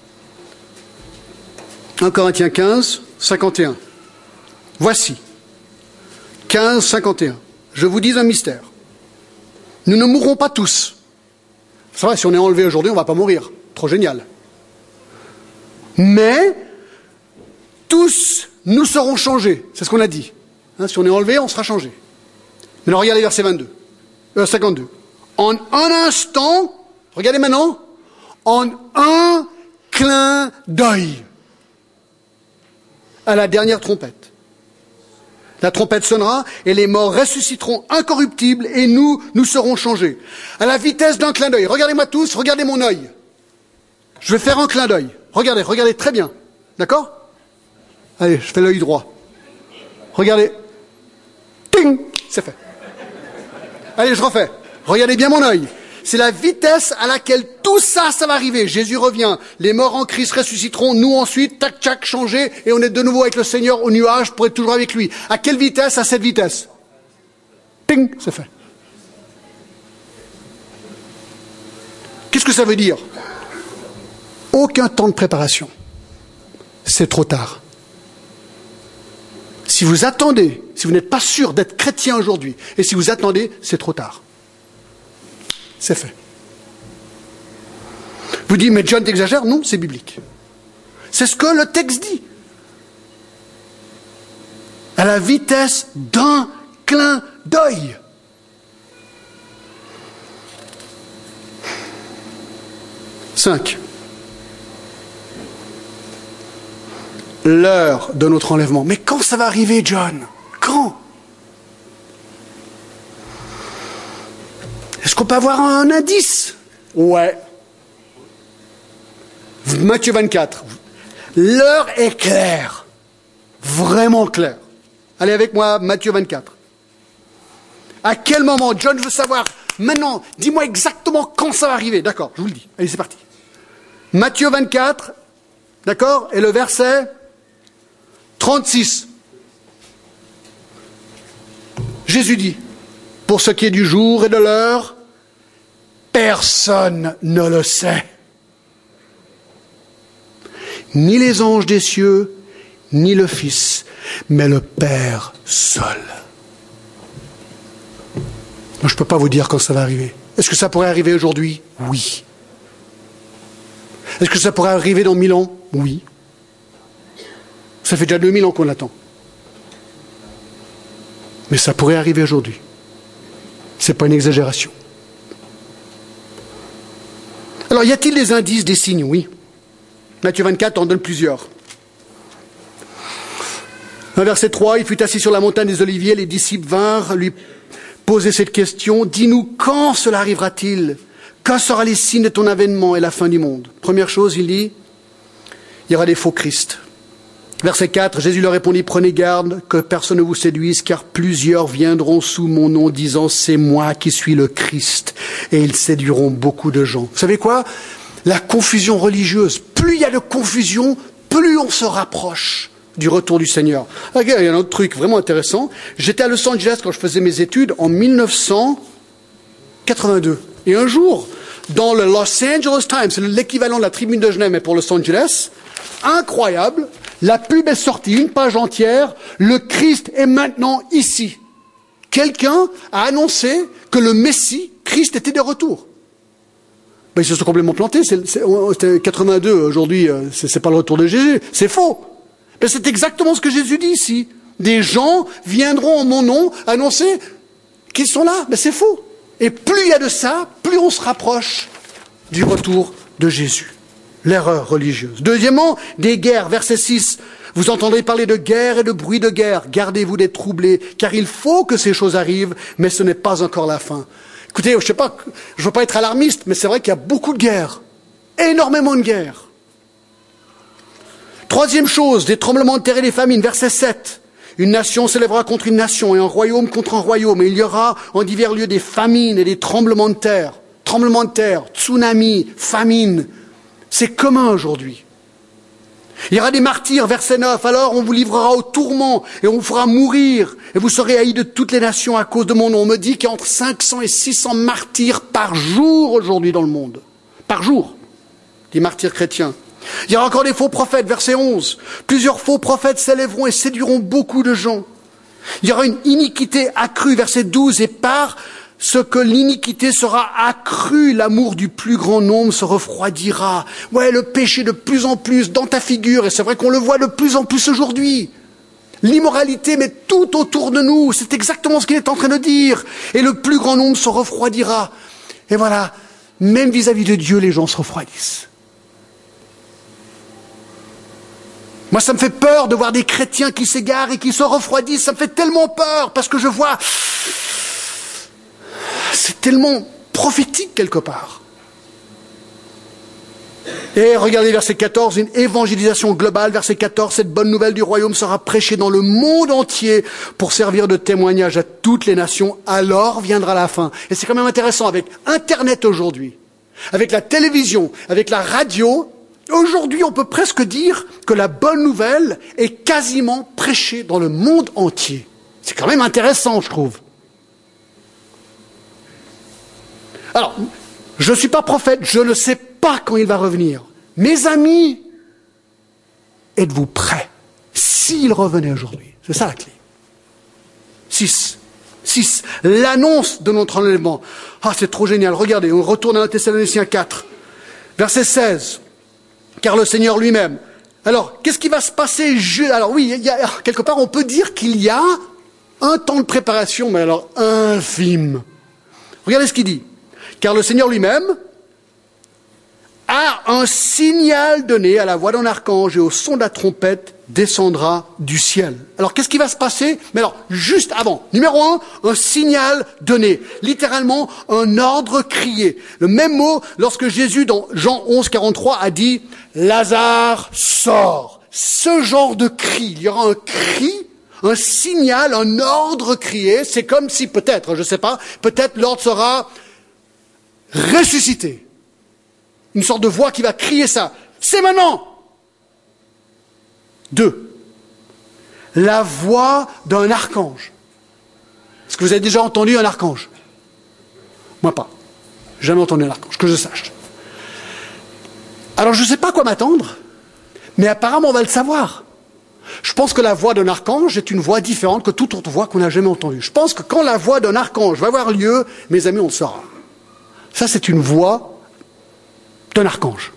1 Corinthiens 15, 51. Voici. 15, 51. Je vous dis un mystère. Nous ne mourrons pas tous. C'est vrai, si on est enlevé aujourd'hui, on ne va pas mourir. Trop génial. Mais, tous, nous serons changés. C'est ce qu'on a dit. Hein, si on est enlevé, on sera changé. Maintenant, regardez verset 52. En un instant, regardez maintenant, en un clin d'œil, à la dernière trompette. La trompette sonnera et les morts ressusciteront incorruptibles et nous serons changés. À la vitesse d'un clin d'œil. Regardez-moi tous, regardez mon œil. Je vais faire un clin d'œil. Regardez très bien. D'accord? Allez, je fais l'œil droit. Regardez. Ting! C'est fait. Allez, je refais. Regardez bien mon œil. C'est la vitesse à laquelle tout ça va arriver. Jésus revient. Les morts en Christ ressusciteront. Nous ensuite, tac, tac, changés. Et on est de nouveau avec le Seigneur au nuage pour être toujours avec lui. À quelle vitesse? À cette vitesse. Ting! C'est fait. Qu'est-ce que ça veut dire? Aucun temps de préparation. C'est trop tard. Si vous attendez, si vous n'êtes pas sûr d'être chrétien aujourd'hui, et si vous attendez, c'est trop tard. C'est fait. Vous dites, mais John, t'exagères? Non, c'est biblique. C'est ce que le texte dit. À la vitesse d'un clin d'œil. l'heure de notre enlèvement. Mais quand ça va arriver, John? Quand? Est-ce qu'on peut avoir un indice? Ouais. Matthieu 24. L'heure est claire. Vraiment claire. Allez avec moi, Matthieu 24. À quel moment? John veut savoir. Maintenant, dis-moi exactement quand ça va arriver. D'accord, je vous le dis. Allez, c'est parti. Matthieu 24, d'accord? Et le verset 36. Jésus dit, pour ce qui est du jour et de l'heure, personne ne le sait. Ni les anges des cieux, ni le Fils, mais le Père seul. Je ne peux pas vous dire quand ça va arriver. Est-ce que ça pourrait arriver aujourd'hui? Oui. Est-ce que ça pourrait arriver dans 1000 ans? Oui. Ça fait déjà 2000 ans qu'on l'attend. Mais ça pourrait arriver aujourd'hui. Ce n'est pas une exagération. Alors, y a-t-il des indices, des signes? Oui. Matthieu 24 en donne plusieurs. Verset 3, il fut assis sur la montagne des Oliviers, les disciples vinrent lui poser cette question. Dis-nous, quand cela arrivera-t-il? Quand sera les signes de ton avènement et la fin du monde? Première chose, il dit, il y aura des faux Christ. Verset 4, Jésus leur répondit, prenez garde que personne ne vous séduise, car plusieurs viendront sous mon nom disant, c'est moi qui suis le Christ. Et ils séduiront beaucoup de gens. Vous savez quoi? La confusion religieuse, plus il y a de confusion, plus on se rapproche du retour du Seigneur. Regarde, il y a un autre truc vraiment intéressant. J'étais à Los Angeles quand je faisais mes études en 1982. Et un jour, dans le Los Angeles Times, c'est l'équivalent de la Tribune de Genève, mais pour Los Angeles, incroyable, la pub est sortie, une page entière, le Christ est maintenant ici. Quelqu'un a annoncé que le Messie, Christ, était de retour. Ben, ils se sont complètement plantés. C'était 82, aujourd'hui, c'est pas le retour de Jésus. C'est faux. Ben, c'est exactement ce que Jésus dit ici. Des gens viendront en mon nom annoncer qu'ils sont là. Ben, c'est faux. Et plus il y a de ça, plus on se rapproche du retour de Jésus. L'erreur religieuse. Deuxièmement, des guerres. Verset 6. Vous entendrez parler de guerre et de bruit de guerre. Gardez-vous d'être troublés, car il faut que ces choses arrivent, mais ce n'est pas encore la fin. Écoutez, je sais pas, je veux pas être alarmiste, mais c'est vrai qu'il y a beaucoup de guerres. Énormément de guerres. Troisième chose, des tremblements de terre et des famines. Verset 7. Une nation s'élèvera contre une nation et un royaume contre un royaume. Et il y aura en divers lieux des famines et des tremblements de terre. Tremblements de terre, tsunamis, famines. C'est commun aujourd'hui. Il y aura des martyrs, verset 9. Alors on vous livrera au tourment et on vous fera mourir. Et vous serez haïs de toutes les nations à cause de mon nom. On me dit qu'il y a entre 500 et 600 martyrs par jour aujourd'hui dans le monde. Par jour. Des martyrs chrétiens. Il y aura encore des faux prophètes, verset 11. Plusieurs faux prophètes s'élèveront et séduiront beaucoup de gens. Il y aura une iniquité accrue, verset 12. Et par ce que l'iniquité sera accrue, l'amour du plus grand nombre se refroidira. Ouais, le péché de plus en plus dans ta figure, et c'est vrai qu'on le voit de plus en plus aujourd'hui. L'immoralité, mais tout autour de nous, c'est exactement ce qu'il est en train de dire. Et le plus grand nombre se refroidira. Et voilà, même vis-à-vis de Dieu, les gens se refroidissent. Moi, ça me fait peur de voir des chrétiens qui s'égarent et qui se refroidissent. Ça me fait tellement peur parce que je vois... C'est tellement prophétique quelque part. Et regardez verset 14, une évangélisation globale. Verset 14, cette bonne nouvelle du royaume sera prêchée dans le monde entier pour servir de témoignage à toutes les nations. Alors viendra la fin. Et c'est quand même intéressant avec Internet aujourd'hui, avec la télévision, avec la radio. Aujourd'hui, on peut presque dire que la bonne nouvelle est quasiment prêchée dans le monde entier. C'est quand même intéressant, je trouve. Alors, je ne suis pas prophète, je ne sais pas quand il va revenir. Mes amis, êtes-vous prêts s'il revenait aujourd'hui? C'est ça la clé. 6. L'annonce de notre enlèvement. Ah, c'est trop génial. Regardez, on retourne à 1 Thessaloniciens 4. Verset 16. Car le Seigneur lui-même. Alors, qu'est-ce qui va se passer? Alors oui, quelque part, on peut dire qu'il y a un temps de préparation, mais alors infime. Regardez ce qu'il dit. Car le Seigneur lui-même à un signal donné, à la voix d'un archange et au son de la trompette, descendra du ciel. Alors, qu'est-ce qui va se passer? Mais alors, juste avant, numéro 1, un signal donné. Littéralement, un ordre crié. Le même mot, lorsque Jésus, dans Jean 11, 43, a dit « Lazare, sort ». Ce genre de cri, il y aura un cri, un signal, un ordre crié. C'est comme si peut-être, je ne sais pas, peut-être l'ordre sera « ressuscité ». Une sorte de voix qui va crier ça. C'est maintenant! 2. La voix d'un archange. Est-ce que vous avez déjà entendu un archange? Moi pas. Jamais entendu un archange, que je sache. Alors je ne sais pas à quoi m'attendre, mais apparemment on va le savoir. Je pense que la voix d'un archange est une voix différente que toute autre voix qu'on n'a jamais entendue. Je pense que quand la voix d'un archange va avoir lieu, mes amis, on le saura. Ça, c'est une voix d'un archange.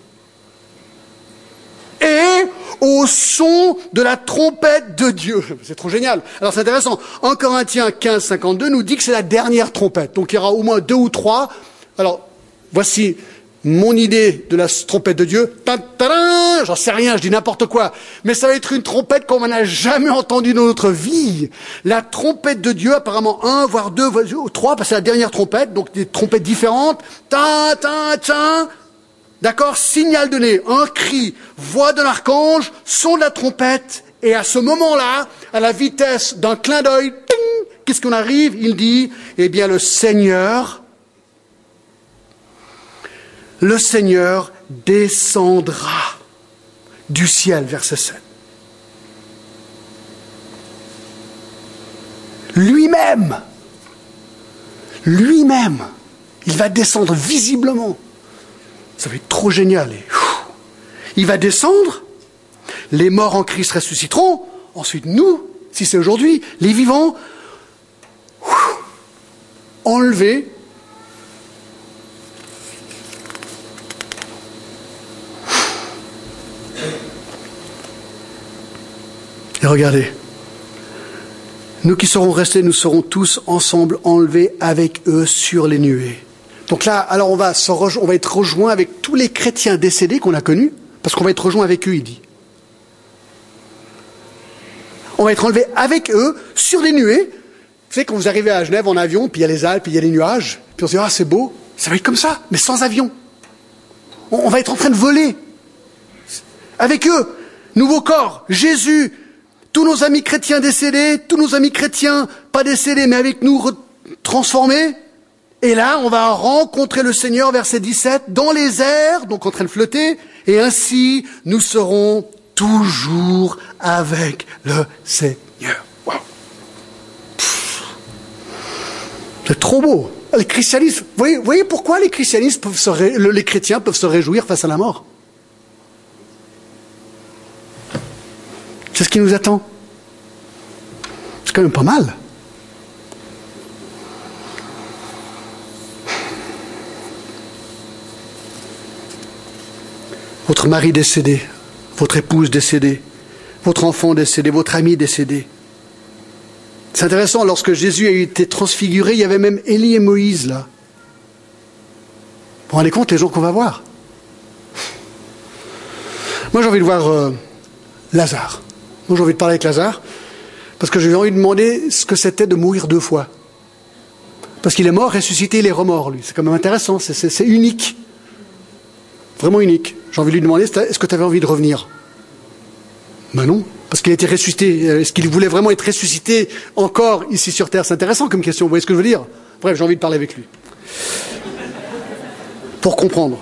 Et au son de la trompette de Dieu. C'est trop génial. Alors c'est intéressant. 1 Corinthiens 15, 52 nous dit que c'est la dernière trompette. Donc il y aura au moins 2 ou 3. Alors, voici mon idée de la trompette de Dieu. J'en sais rien, je dis n'importe quoi. Mais ça va être une trompette qu'on n'a jamais entendue dans notre vie. La trompette de Dieu, apparemment 1, voire 2, voire 3, parce que c'est la dernière trompette, donc des trompettes différentes. D'accord? Signal donné, un cri, voix de l'archange, son de la trompette, et à ce moment-là, à la vitesse d'un clin d'œil, qu'est-ce qu'on arrive? Il dit, eh bien le Seigneur descendra du ciel, verset 7. Lui-même, il va descendre visiblement. Ça va être trop génial. Il va descendre, les morts en Christ ressusciteront, ensuite nous, si c'est aujourd'hui, les vivants, enlevés, et regardez, nous qui serons restés, nous serons tous ensemble enlevés avec eux sur les nuées. Donc là, alors on va être rejoints avec tous les chrétiens décédés qu'on a connus, parce qu'on va être rejoints avec eux, il dit. On va être enlevés avec eux sur les nuées. Vous savez, quand vous arrivez à Genève en avion, puis il y a les Alpes, puis il y a les nuages, puis on se dit, ah c'est beau, ça va être comme ça, mais sans avion. On va être en train de voler. Avec eux, nouveau corps, Jésus, tous nos amis chrétiens décédés, tous nos amis chrétiens pas décédés, mais avec nous transformés. Et là, on va rencontrer le Seigneur, verset 17, dans les airs, donc en train de flotter, et ainsi, nous serons toujours avec le Seigneur. Wow. C'est trop beau. Les christianistes, vous voyez pourquoi les chrétiens peuvent se réjouir face à la mort? C'est ce qui nous attend. C'est quand même pas mal. Votre mari décédé, votre épouse décédée, votre enfant décédé, votre ami décédé. C'est intéressant, lorsque Jésus a été transfiguré, il y avait même Élie et Moïse là. Vous vous rendez compte les gens qu'on va voir? Moi j'ai envie de voir Lazare. Moi j'ai envie de parler avec Lazare, parce que j'ai envie de demander ce que c'était de mourir 2 fois. Parce qu'il est mort, ressuscité, il est remort lui. C'est quand même intéressant, c'est unique. Vraiment unique. J'ai envie de lui demander, est-ce que tu avais envie de revenir? Ben non, parce qu'il a été ressuscité. Est-ce qu'il voulait vraiment être ressuscité encore ici sur Terre? C'est intéressant comme question, vous voyez ce que je veux dire? Bref, j'ai envie de parler avec lui. Pour comprendre.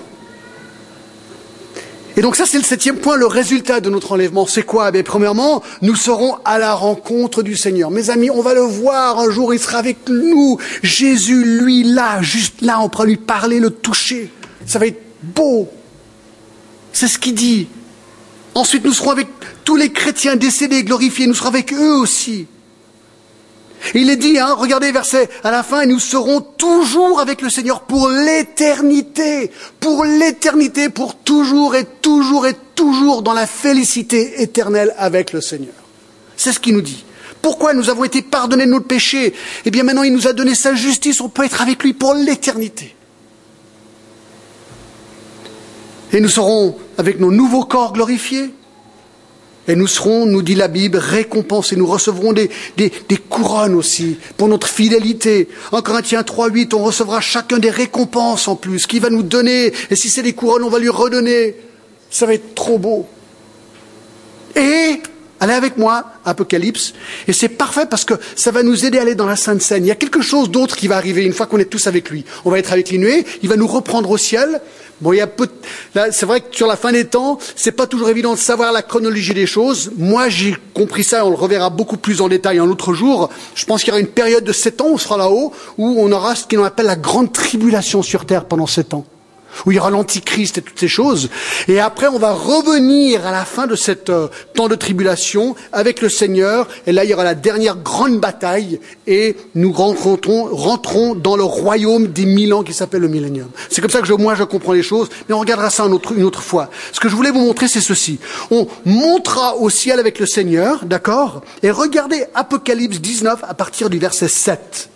Et donc ça, c'est le 7e point, le résultat de notre enlèvement. C'est quoi? Bien, premièrement, nous serons à la rencontre du Seigneur. Mes amis, on va le voir un jour, il sera avec nous. Jésus, lui, là, juste là, on pourra lui parler, le toucher. Ça va être beau. C'est ce qu'il dit. Ensuite, nous serons avec tous les chrétiens décédés, glorifiés. Nous serons avec eux aussi. Et il est dit, regardez verset à la fin, et nous serons toujours avec le Seigneur pour l'éternité. Pour l'éternité, pour toujours et toujours et toujours dans la félicité éternelle avec le Seigneur. C'est ce qu'il nous dit. Pourquoi nous avons été pardonnés de nos péchés? Eh bien maintenant, il nous a donné sa justice. On peut être avec lui pour l'éternité. Et nous serons avec nos nouveaux corps glorifiés. Et nous serons, nous dit la Bible, récompensés. Nous recevrons des couronnes aussi pour notre fidélité. En Corinthiens 3:8, on recevra chacun des récompenses en plus, qu'il va nous donner. Et si c'est des couronnes, on va lui redonner. Ça va être trop beau. Et, allez avec moi, Apocalypse. Et c'est parfait parce que ça va nous aider à aller dans la Sainte Seine. Il y a quelque chose d'autre qui va arriver une fois qu'on est tous avec lui. On va être avec les nuées. Il va nous reprendre au ciel. Bon, il y a là, c'est vrai que sur la fin des temps, c'est pas toujours évident de savoir la chronologie des choses. Moi, j'ai compris ça, on le reverra beaucoup plus en détail un autre jour. Je pense qu'il y aura une période de 7 ans, on sera là-haut, où on aura ce qu'on appelle la grande tribulation sur terre pendant 7 ans. Où il y aura l'antichrist et toutes ces choses. Et après, on va revenir à la fin de cette temps de tribulation avec le Seigneur. Et là, il y aura la dernière grande bataille. Et nous rentrons dans le royaume des 1000 ans qui s'appelle le millénium. C'est comme ça que moi, je comprends les choses. Mais on regardera ça une autre fois. Ce que je voulais vous montrer, c'est ceci. On montera au ciel avec le Seigneur, d'accord? Et regardez Apocalypse 19 à partir du verset 7.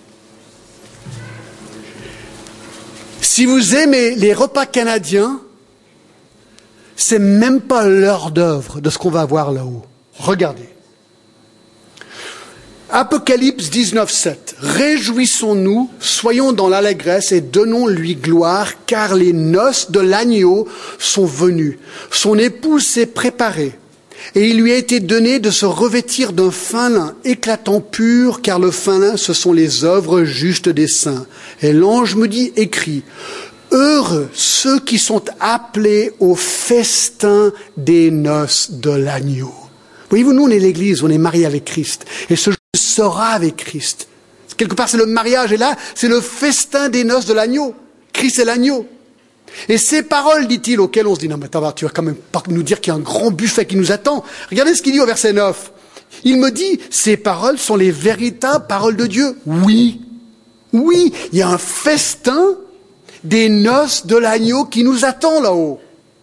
Si vous aimez les repas canadiens, c'est même pas l'heure d'œuvre de ce qu'on va voir là-haut. Regardez. Apocalypse 19, 7. Réjouissons-nous, soyons dans l'allégresse et donnons-lui gloire, car les noces de l'agneau sont venues. Son épouse s'est préparée. Et il lui a été donné de se revêtir d'un fin lin éclatant pur, car le fin lin, ce sont les œuvres justes des saints. Et l'ange me dit, écrit, heureux ceux qui sont appelés au festin des noces de l'agneau. Voyez-vous, nous, on est l'Église, on est mariés avec Christ. Et ce jour sera avec Christ. Quelque part, c'est le mariage. Et là, c'est le festin des noces de l'agneau. Christ est l'agneau. Et ces paroles, dit-il, auxquelles on se dit, non mais tu vas quand même pas nous dire qu'il y a un grand buffet qui nous attend. Regardez ce qu'il dit au verset 9. Il me dit, ces paroles sont les véritables paroles de Dieu. Oui, oui, il y a un festin des noces de l'agneau qui nous attend là-haut.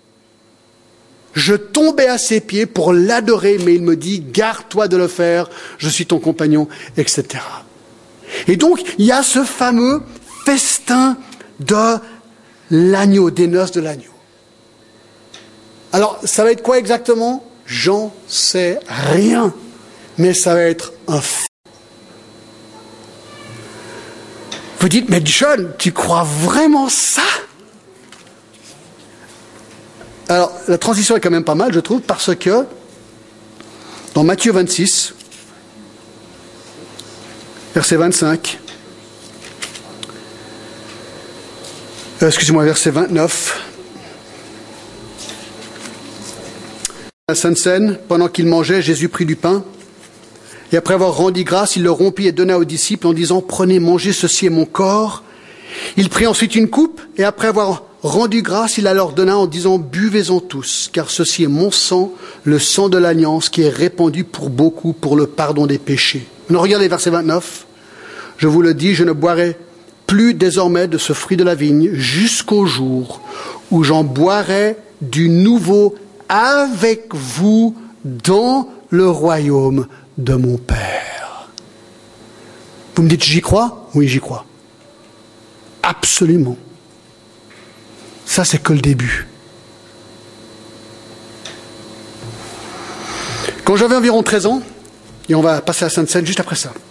Je tombais à ses pieds pour l'adorer, mais il me dit, garde-toi de le faire, je suis ton compagnon, etc. Et donc, il y a ce fameux festin de l'agneau, des noces de l'agneau. Alors, ça va être quoi exactement? J'en sais rien. Mais ça va être un fait. Vous dites, mais John, tu crois vraiment ça? Alors, la transition est quand même pas mal, je trouve, parce que dans Matthieu 26, verset 25, verset 29. À la Sainte Seine, pendant qu'il mangeait, Jésus prit du pain. Et après avoir rendu grâce, il le rompit et donna aux disciples en disant, prenez, mangez, ceci est mon corps. Il prit ensuite une coupe et après avoir rendu grâce, il la leur donna en disant, buvez-en tous, car ceci est mon sang, le sang de l'alliance qui est répandu pour beaucoup pour le pardon des péchés. Maintenant, regardez verset 29. Je vous le dis, je ne boirai plus désormais de ce fruit de la vigne jusqu'au jour où j'en boirai du nouveau avec vous dans le royaume de mon Père. Vous me dites, j'y crois? Oui, j'y crois. Absolument. Ça, c'est que le début. Quand j'avais environ 13 ans, et on va passer à Sainte-Seine juste après ça,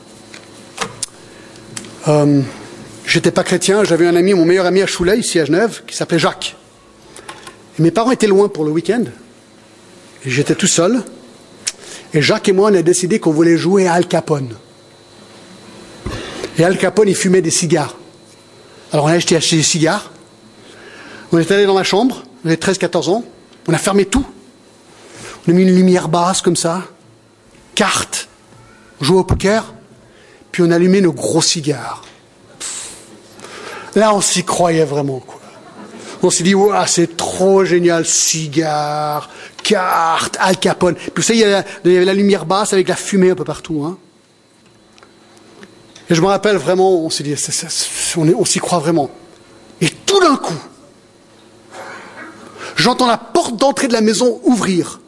j'étais pas chrétien, j'avais un ami, mon meilleur ami à Chouley, ici à Genève, qui s'appelait Jacques. Et mes parents étaient loin pour le week-end, et j'étais tout seul, et Jacques et moi, on a décidé qu'on voulait jouer à Al Capone. Et Al Capone, il fumait des cigares. Alors on a acheté des cigares, on est allé dans ma chambre, j'avais 13-14 ans, on a fermé tout, on a mis une lumière basse comme ça, cartes, on jouait au poker, puis on a allumé nos gros cigares. Là, on s'y croyait vraiment, quoi. On s'est dit, ouah, c'est trop génial, cigares, cartes, Al Capone. Puis vous savez, il y avait la lumière basse avec la fumée un peu partout, hein. Et je me rappelle vraiment, on s'est dit, on s'y croit vraiment. Et tout d'un coup, j'entends la porte d'entrée de la maison ouvrir.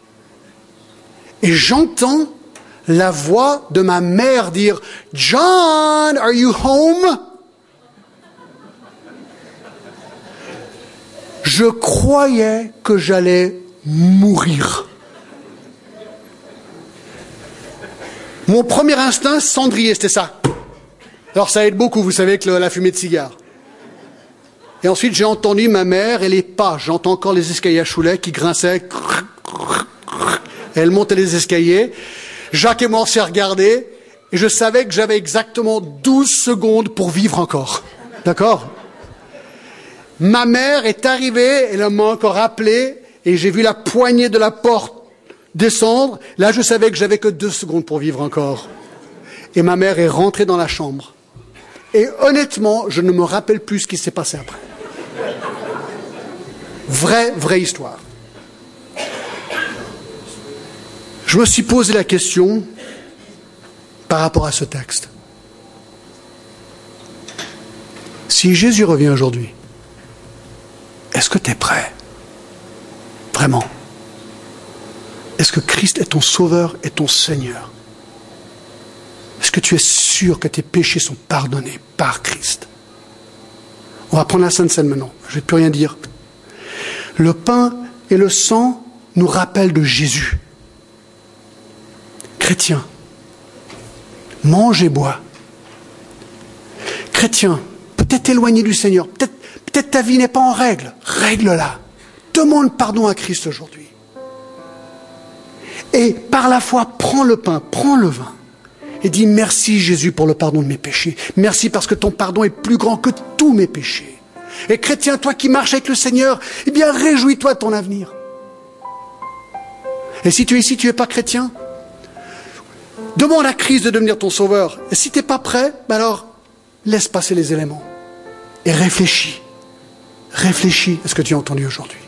Et j'entends la voix de ma mère dire, « John, are you home ?» Je croyais que j'allais mourir. Mon premier instinct, cendrier, c'était ça. Alors ça aide beaucoup, vous savez, avec la fumée de cigare. Et ensuite, j'ai entendu ma mère et les pas. J'entends encore les escaliers à Chouley qui grinçaient. Elle montait les escaliers. Jacques et moi, on s'est regardés. Et je savais que j'avais exactement 12 secondes pour vivre encore. D'accord? Ma mère est arrivée, elle m'a encore appelé, et j'ai vu la poignée de la porte descendre. Là, je savais que j'avais que 2 secondes pour vivre encore. Et ma mère est rentrée dans la chambre. Et honnêtement, je ne me rappelle plus ce qui s'est passé après. Vraie histoire. Je me suis posé la question par rapport à ce texte. Si Jésus revient aujourd'hui, est-ce que tu es prêt? Vraiment? Est-ce que Christ est ton sauveur et ton Seigneur? Est-ce que tu es sûr que tes péchés sont pardonnés par Christ? On va prendre la Sainte Seine maintenant. Je ne vais plus rien dire. Le pain et le sang nous rappellent de Jésus. Chrétien, mange et bois. Chrétien, peut-être éloigné du Seigneur, peut-être ta vie n'est pas en règle. Règle-la. Demande pardon à Christ aujourd'hui. Et par la foi, prends le pain, prends le vin. Et dis merci Jésus pour le pardon de mes péchés. Merci parce que ton pardon est plus grand que tous mes péchés. Et chrétien, toi qui marches avec le Seigneur, eh bien réjouis-toi de ton avenir. Et si tu es ici, tu n'es pas chrétien, demande à Christ de devenir ton sauveur. Et si tu n'es pas prêt, alors laisse passer les éléments. Et réfléchis. Réfléchis à ce que tu as entendu aujourd'hui.